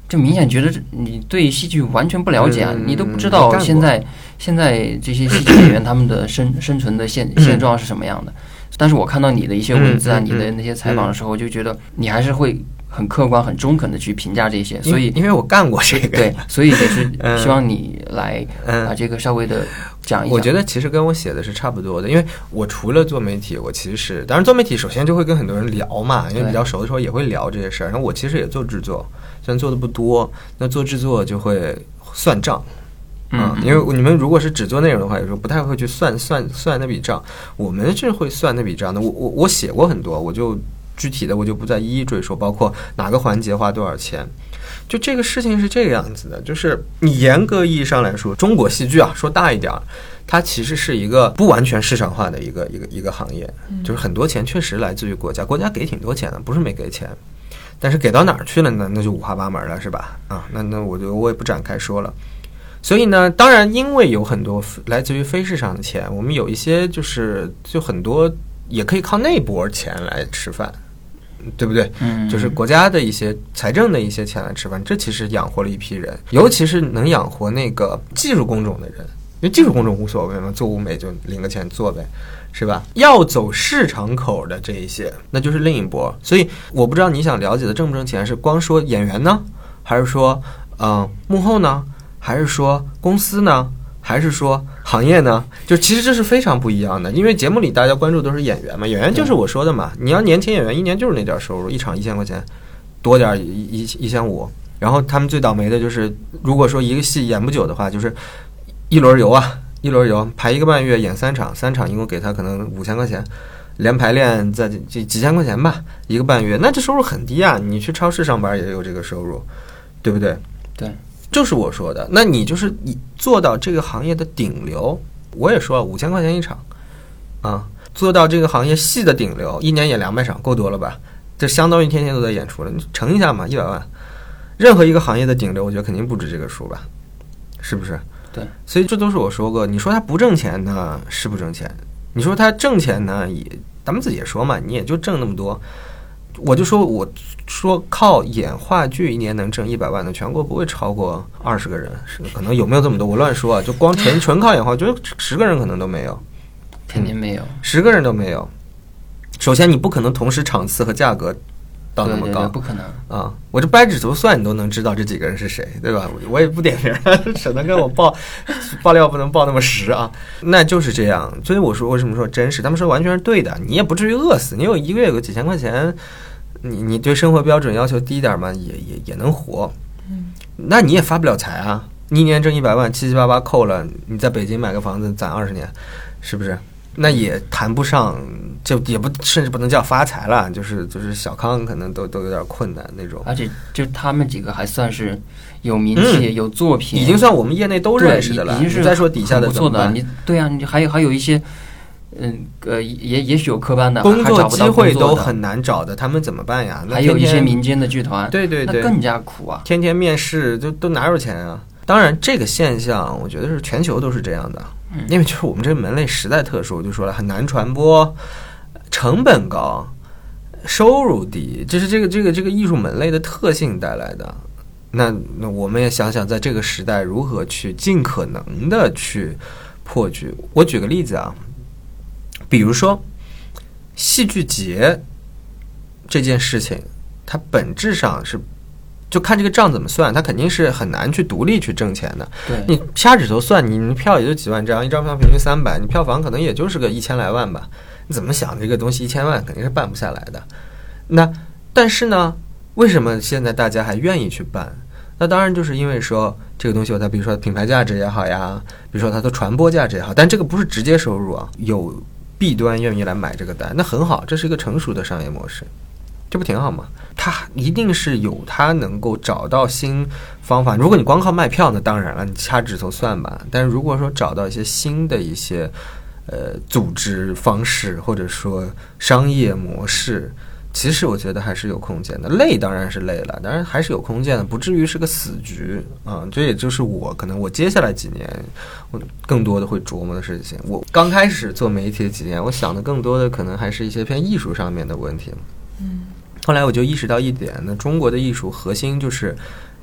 就明显觉得你对戏剧完全不了解啊，嗯、你都不知道现在现在这些戏剧演员他们的生生存的现现状是什么样的。但是我看到你的一些文字啊，嗯、你的那些采访的时候，就觉得你还是会很客观、很中肯的去评价这些。所以， 因为我干过这个， 对，所以也是希望你来把这个稍微的讲一讲。 我觉得其实跟我写的是差不多的，因为我除了做媒体，我其实当然做媒体首先就会跟很多人聊嘛，因为比较熟的时候也会聊这些事儿。然后我其实也做制作，虽然做的不多，那做制作就会算账。嗯，因为你们如果是只做内容的话，有时候不太会去算算算那笔账。我们是会算那笔账的。我我我写过很多，我就具体的我就不再一一赘述，包括哪个环节花多少钱。就这个事情是这个样子的，就是你严格意义上来说，中国戏剧啊，说大一点，它其实是一个不完全市场化的一个一个一个行业，就是很多钱确实来自于国家，国家给挺多钱的，不是没给钱，但是给到哪儿去了呢？那就五花八门了，是吧？啊，那那我就我也不展开说了。所以呢，当然，因为有很多来自于非市场的钱，我们有一些就是就很多也可以靠那波钱来吃饭，对不对？嗯，就是国家的一些财政的一些钱来吃饭，这其实养活了一批人，尤其是能养活那个技术工种的人，因为技术工种无所谓嘛，做物美就领个钱做呗，是吧？要走市场口的这一些，那就是另一波。所以我不知道你想了解的挣不挣钱，是光说演员呢，还是说嗯、呃、幕后呢？还是说公司呢？还是说行业呢？就其实这是非常不一样的，因为节目里大家关注都是演员嘛，演员就是我说的嘛，你要年轻演员一年就是那点收入，一场一千块钱，多点一一一千五，然后他们最倒霉的就是，如果说一个戏演不久的话，就是一轮游啊，一轮游排一个半月，演三场，三场一共给他可能五千块钱，连排练在这几千块钱吧，一个半月，那这收入很低啊，你去超市上班也有这个收入，对不对？ 对。 就是我说的，那你就是你做到这个行业的顶流，我也说五千块钱一场，啊，做到这个行业戏的顶流，一年演两百场，够多了吧？这相当于天天都在演出了，你乘一下嘛，一百万。任何一个行业的顶流，我觉得肯定不止这个数吧，是不是？ 对， 所以这都是我说过。你说他不挣钱呢，是不挣钱；你说他挣钱呢，也咱们自己也说嘛，你也就挣那么多。我就说，我说靠演话剧一年能挣一百万的，全国不会超过二十个人，是可能有没有这么多？我乱说啊，就光纯纯靠演话剧，十个人可能都没有， 肯定没有， 十个人都没有。首先，你不可能同时场次和价格到那么高， 对对对不可能啊！我这掰指头算，你都能知道这几个人是谁，对吧？我也不点名，省得跟我爆爆料不能爆那么实啊。那就是这样，所以我说为什么说真实？他们说完全是对的，你也不至于饿死，你有一个月有个几千块钱。你你对生活标准要求低一点嘛，也也也能活，嗯，那你也发不了财啊！你一年挣一百万，七七八八扣了，你在北京买个房子攒二十年，是不是？那也谈不上，就也不甚至不能叫发财了，就是就是小康可能都都有点困难那种。 而且就他们几个还算是有名气、嗯、有作品， 已经算我们业内都认识的了。 已经是再说底下的不错的，你对啊，你还有还有一些。嗯，呃，也也许有科班的， 工作机会都很难找的，他们怎么办呀？ 还有一些民间的剧团， 对对对， 那更加苦啊！ 天天面试，就都哪有钱啊？当然，这个现象我觉得是全球都是这样的，嗯、因为就是我们这个门类实在特殊，我就说了很难传播，成本高，收入低，这是这个这个这个艺术门类的特性带来的。那那我们也想想，在这个时代如何去尽可能的去破局。我举个例子啊。比如说戏剧节这件事情，它本质上是就看这个账怎么算，它肯定是很难去独立去挣钱的。 对， 你掐指头算，你你票也就几万张，一张票平均三百，你票房可能也就是个一千来万吧。你怎么想这个东西一千万肯定是办不下来的。那但是呢，为什么现在大家还愿意去办？那当然就是因为说这个东西有它，比如说品牌价值也好呀，比如说它的传播价值也好，但这个不是直接收入啊，有弊端愿意来买这个单，那很好，这是一个成熟的商业模式，这不挺好吗？它一定是有它能够找到新方法。如果你光靠卖票呢，当然了，你掐指头算吧。但是如果说找到一些新的一些呃组织方式或者说商业模式，其实我觉得还是有空间的。累当然是累了，当然还是有空间的，不至于是个死局啊。这也就是我可能我接下来几年我更多的会琢磨的事情。我刚开始做媒体的几年，我想的更多的可能还是一些偏艺术上面的问题。嗯，后来我就意识到一点，那中国的艺术核心就是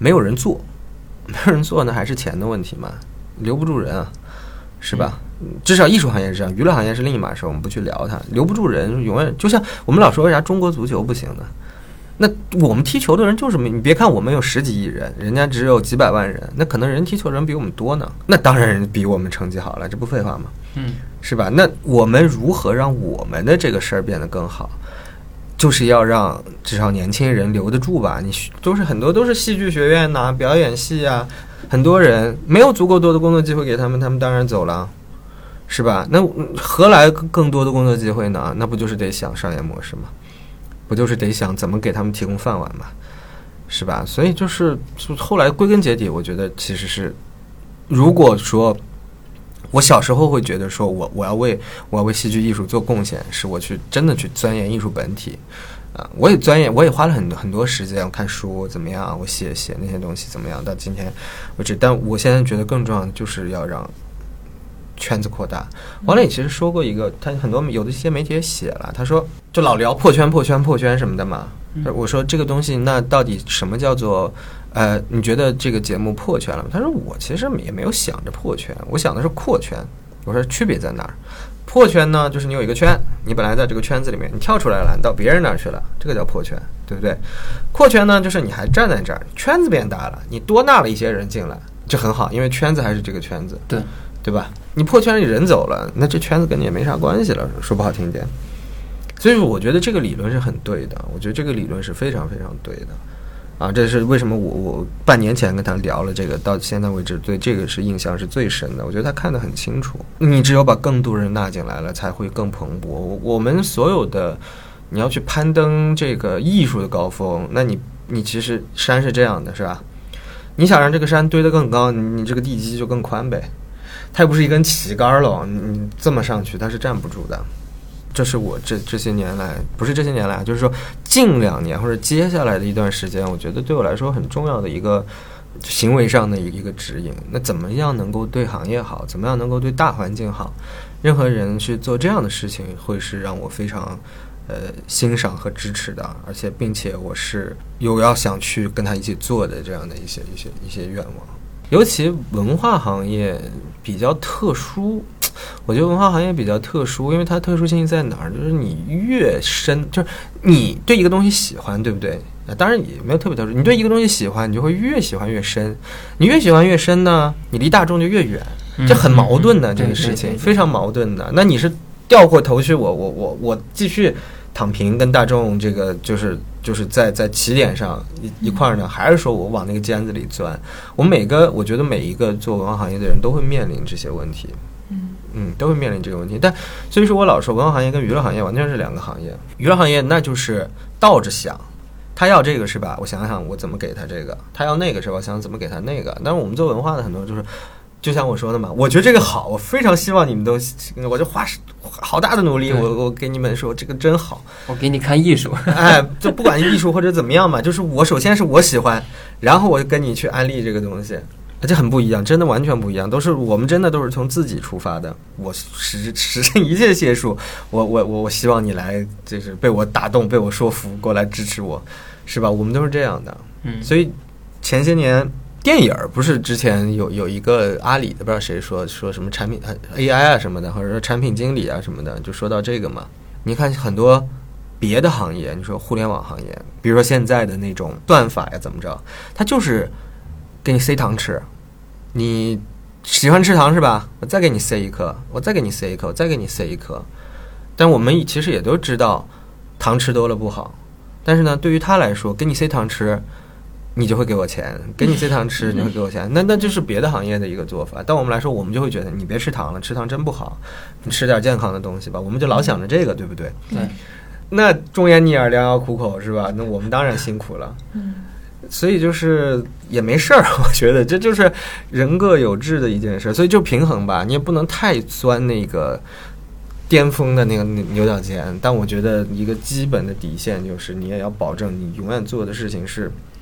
没有人做，没有人做呢，还是钱的问题嘛，留不住人啊，是吧？嗯、至少艺术行业是这样，娱乐行业是另一码事，我们不去聊它。留不住人，永远就像我们老说为啥中国足球不行呢？那我们踢球的人就是没，你别看我们有十几亿人，人家只有几百万人，那可能人踢球人比我们多呢。那当然人比我们成绩好了，这不废话吗？ 嗯， 是吧？那我们如何让我们的这个事儿变得更好？就是要让至少年轻人留得住吧。你都是很多都是戏剧学院呐、啊、表演系啊，很多人没有足够多的工作机会给他们，他们当然走了，是吧？那何来更多的工作机会呢？那不就是得想商业模式吗？不就是得想怎么给他们提供饭碗嘛，是吧？所以就是就后来归根结底，我觉得其实是，如果说我小时候会觉得说我我要为我要为戏剧艺术做贡献，是我去真的去钻研艺术本体啊、呃，我也钻研，我也花了很多很多时间，我看书怎么样，我写写那些东西怎么样，到今天为止。但我现在觉得更重要的就是要让圈子扩大。王磊其实说过一个，他很多有的一些媒体也写了，他说就老聊破圈破圈破圈什么的嘛。我说这个东西，那到底什么叫做呃？你觉得这个节目破圈了吗？他说我其实也没有想着破圈，我想的是扩圈。我说区别在哪儿？破圈呢，就是你有一个圈，你本来在这个圈子里面，你跳出来了，你到别人那儿去了，这个叫破圈，对不对？扩圈呢，就是你还站在这儿，圈子变大了，你多纳了一些人进来，就很好，因为圈子还是这个圈子， 对对吧？你破圈里人走了，那这圈子跟你也没啥关系了，说不好听点。所以我觉得这个理论是很对的，我觉得这个理论是非常非常对的，啊，这是为什么我我半年前跟他聊了这个，到现在为止对这个是印象是最深的。我觉得他看得很清楚，你只有把更多人纳进来了，才会更蓬勃。我们所有的你要去攀登这个艺术的高峰，那你你其实山是这样的，是吧？你想让这个山堆得更高，你你这个地基就更宽呗。它又不是一根旗杆了，你这么上去它是站不住的。这是我这这些年来，不是这些年来，就是说近两年或者接下来的一段时间，我觉得对我来说很重要的一个行为上的一个指引。那怎么样能够对行业好，怎么样能够对大环境好，任何人去做这样的事情，会是让我非常呃欣赏和支持的，而且并且我是有要想去跟他一起做的这样的一些一些一些愿望。尤其文化行业比较特殊，我觉得文化行业比较特殊，因为它特殊性在哪儿？就是你越深，就是你对一个东西喜欢，对不对？当然也没有特别特殊，你对一个东西喜欢，你就会越喜欢越深。你越喜欢越深呢，你离大众就越远，这很矛盾的、嗯、这个事情，非常矛盾的。那你是掉过头去，我我我我继续躺平，跟大众这个就是就是在在起点上一一块呢，还是说我往那个尖子里钻？我们每个我觉得每一个做文化行业的人都会面临这些问题，嗯嗯，都会面临这个问题。但所以说我老说文化行业跟娱乐行业完全是两个行业。娱乐行业那就是倒着想，他要这个是吧？我想想我怎么给他这个，他要那个是吧？我想怎么给他那个。但是我们做文化的很多就是。就像我说的嘛，我觉得这个好，我非常希望你们都，我就花好大的努力，我我给你们说这个真好， 我给你看艺术， 哎，就不管艺术或者怎么样嘛，就是我首先是我喜欢，然后我跟你去安利这个东西，而且很不一样，真的完全不一样，都是我们真的都是从自己出发的，我使使尽一切解数，我我我我希望你来，就是被我打动，被我说服，过来支持我，是吧？我们都是这样的，嗯，所以前些年。电影不是之前有有一个阿里的不知道谁说说什么产品 A I 啊什么的，或者说产品经理啊什么的，就说到这个嘛。你看很多别的行业，你说互联网行业，比如说现在的那种算法呀怎么着，它就是给你塞糖吃，你喜欢吃糖是吧？我再给你塞一颗，我再给你塞一颗，我再给你塞一颗。但我们其实也都知道糖吃多了不好，但是呢，对于他来说，给你塞糖吃。你就会给我钱，给你塞糖吃，你会给我钱，那那就是别的行业的一个做法。但我们来说，我们就会觉得你别吃糖了，吃糖真不好，你吃点健康的东西吧。我们就老想着这个，对不对？ 对。 那忠言逆耳，良药苦口，是吧？那我们当然辛苦了。嗯。所以就是也没事儿，我觉得这就是人各有志的一件事，所以就平衡吧，你也不能太钻那个巅峰的那个牛角尖。但我觉得一个基本的底线就是，你也要保证你永远做的事情是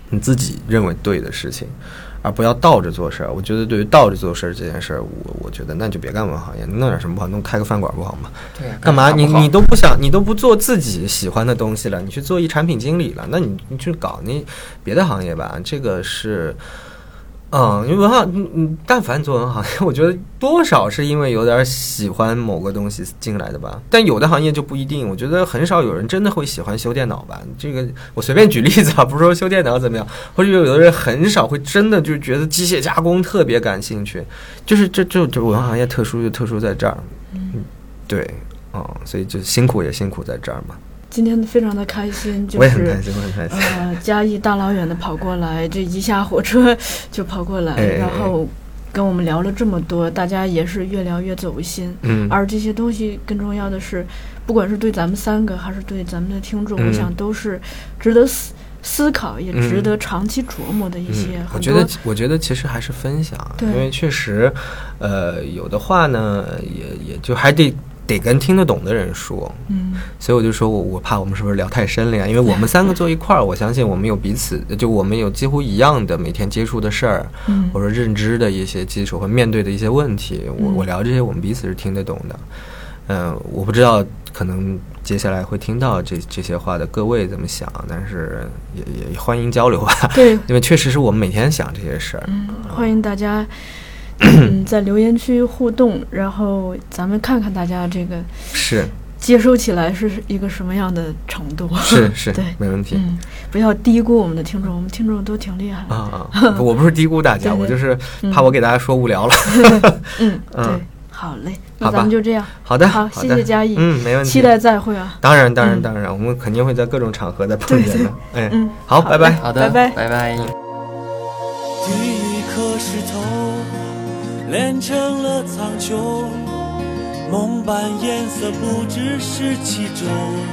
你自己认为对的事情，而不要倒着做事儿。我觉得对于倒着做事儿这件事儿，我我觉得那就别干文行业，弄点什么不好，弄开个饭馆不好吗？ 对， 干嘛你你都不想，你都不做自己喜欢的东西了，你去做一产品经理了，那你你去搞你别的行业吧，这个是。嗯，因为文行，嗯嗯，但凡做文行业，我觉得多少是因为有点喜欢某个东西进来的吧。但有的行业就不一定，我觉得很少有人真的会喜欢修电脑吧。这个我随便举例子啊，不是说修电脑怎么样，或者有的人很少会真的就觉得机械加工特别感兴趣，就是这就就文行业特殊就特殊在这儿，嗯，对，嗯，所以就辛苦也辛苦在这儿嘛。 今天非常的开心，就是我也很开心，我很开心。 呃，嘉义大老远的跑过来，这一下火车就跑过来， 哎、 然后跟我们聊了这么多，大家也是越聊越走心。 嗯， 而这些东西更重要的是，不管是对咱们三个，还是对咱们的听众， 嗯、 我想都是值得思思考，也值得长期琢磨的一些。 嗯、我觉得，我觉得其实还是分享，因为确实，呃，有的话呢，也也就还得。得跟听得懂的人说， 嗯， 所以我就说我我怕我们是不是聊太深了呀？因为我们三个坐一块儿，我相信我们有彼此，就我们有几乎一样的每天接触的事儿， 嗯， 或者认知的一些基础和面对的一些问题，我我聊这些，我们彼此是听得懂的。嗯、呃，我不知道可能接下来会听到这这些话的各位怎么想，但是也也欢迎交流吧。 对， 因为确实是我们每天想这些事儿。 嗯，欢迎大家。嗯，在留言区互动，然后咱们看看大家这个是接收起来是一个什么样的程度。 是是， 对， 没问题。 嗯，不要低估我们的听众，我们听众都挺厉害啊啊！我不是低估大家，我就是怕我给大家说无聊了。 嗯嗯，对，好嘞，那咱们就这样。 好的， 好，谢谢嘉义， 嗯，没问题， 期待再会啊。 当然，当然，当然，我们肯定会在各种场合再碰见的。哎， 嗯， 好，拜拜， 好的， 拜拜， 拜拜。 第一颗石头炼成了苍穹，梦般颜色不只是其中。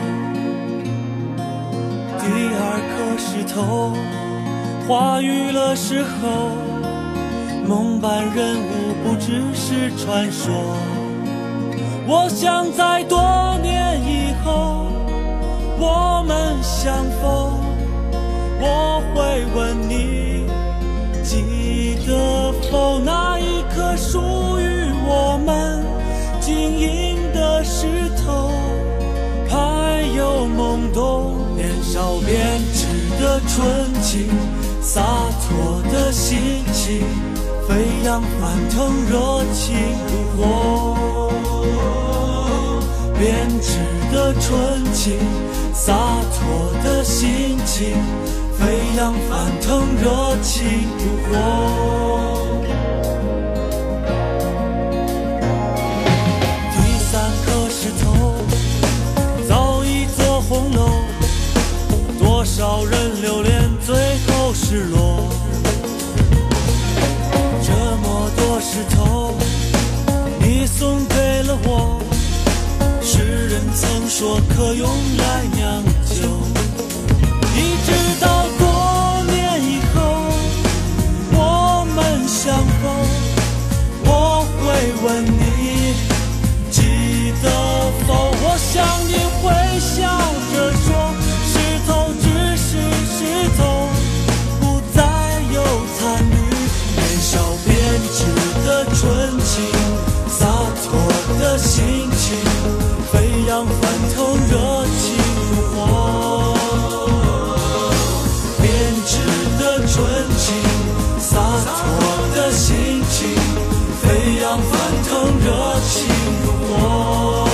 第二颗石头化育了石猴，梦般人物不只是传说。我想在多年以后我们相逢，我会问你记得否，那一颗属于我们晶莹的石头，还有懵懂年少编织的纯情，洒脱的心情，飞扬翻腾热情如火，编织的纯情，洒脱的心情，飞扬翻腾热情如火。第三颗石头造一座红楼，多少人留恋最后失落。这么多石头你送给了我，世人曾说可用来酿酒，一直到多年以后我们相逢，我会问你记得否。我想你会笑着说，石头只是石头，不再有参与，年少编织的纯情，洒脱的心情，飞扬翻腾热情如火，编织的纯情，洒脱的心情，飞扬翻腾热情如火。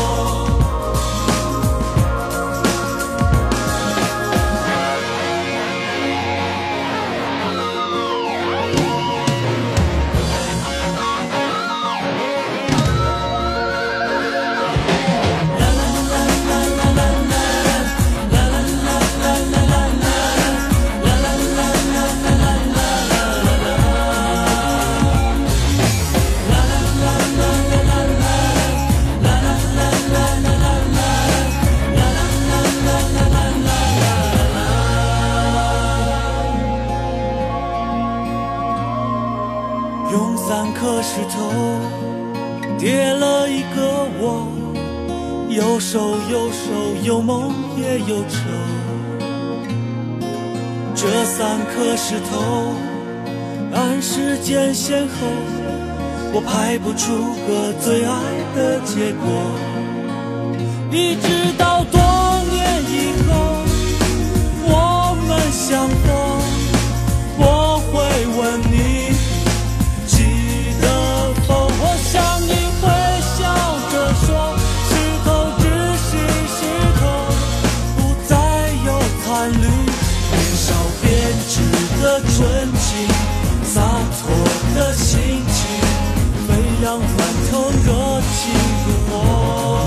用三颗石头叠了一个我，有愁有愁有梦也有愁， 这三颗石头按时间先后，我排不出个最爱的结果。一直到多年以后我们相逢，我会问你记得否。我想你会笑着说，石头只是石头，不再有残绿。年少编织的纯情，洒脱的心情，飞扬翻腾热情如火。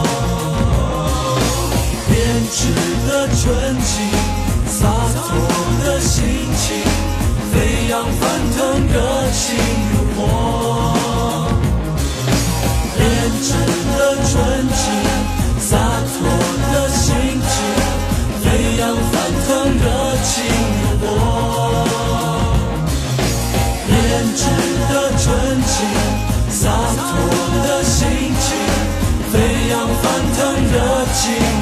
编织的纯情，洒脱的心情，飞扬翻腾热情如火。编织的纯情，洒脱的心情，飞扬翻腾热情如火。编织的纯情，洒脱的心情，飞扬翻腾热情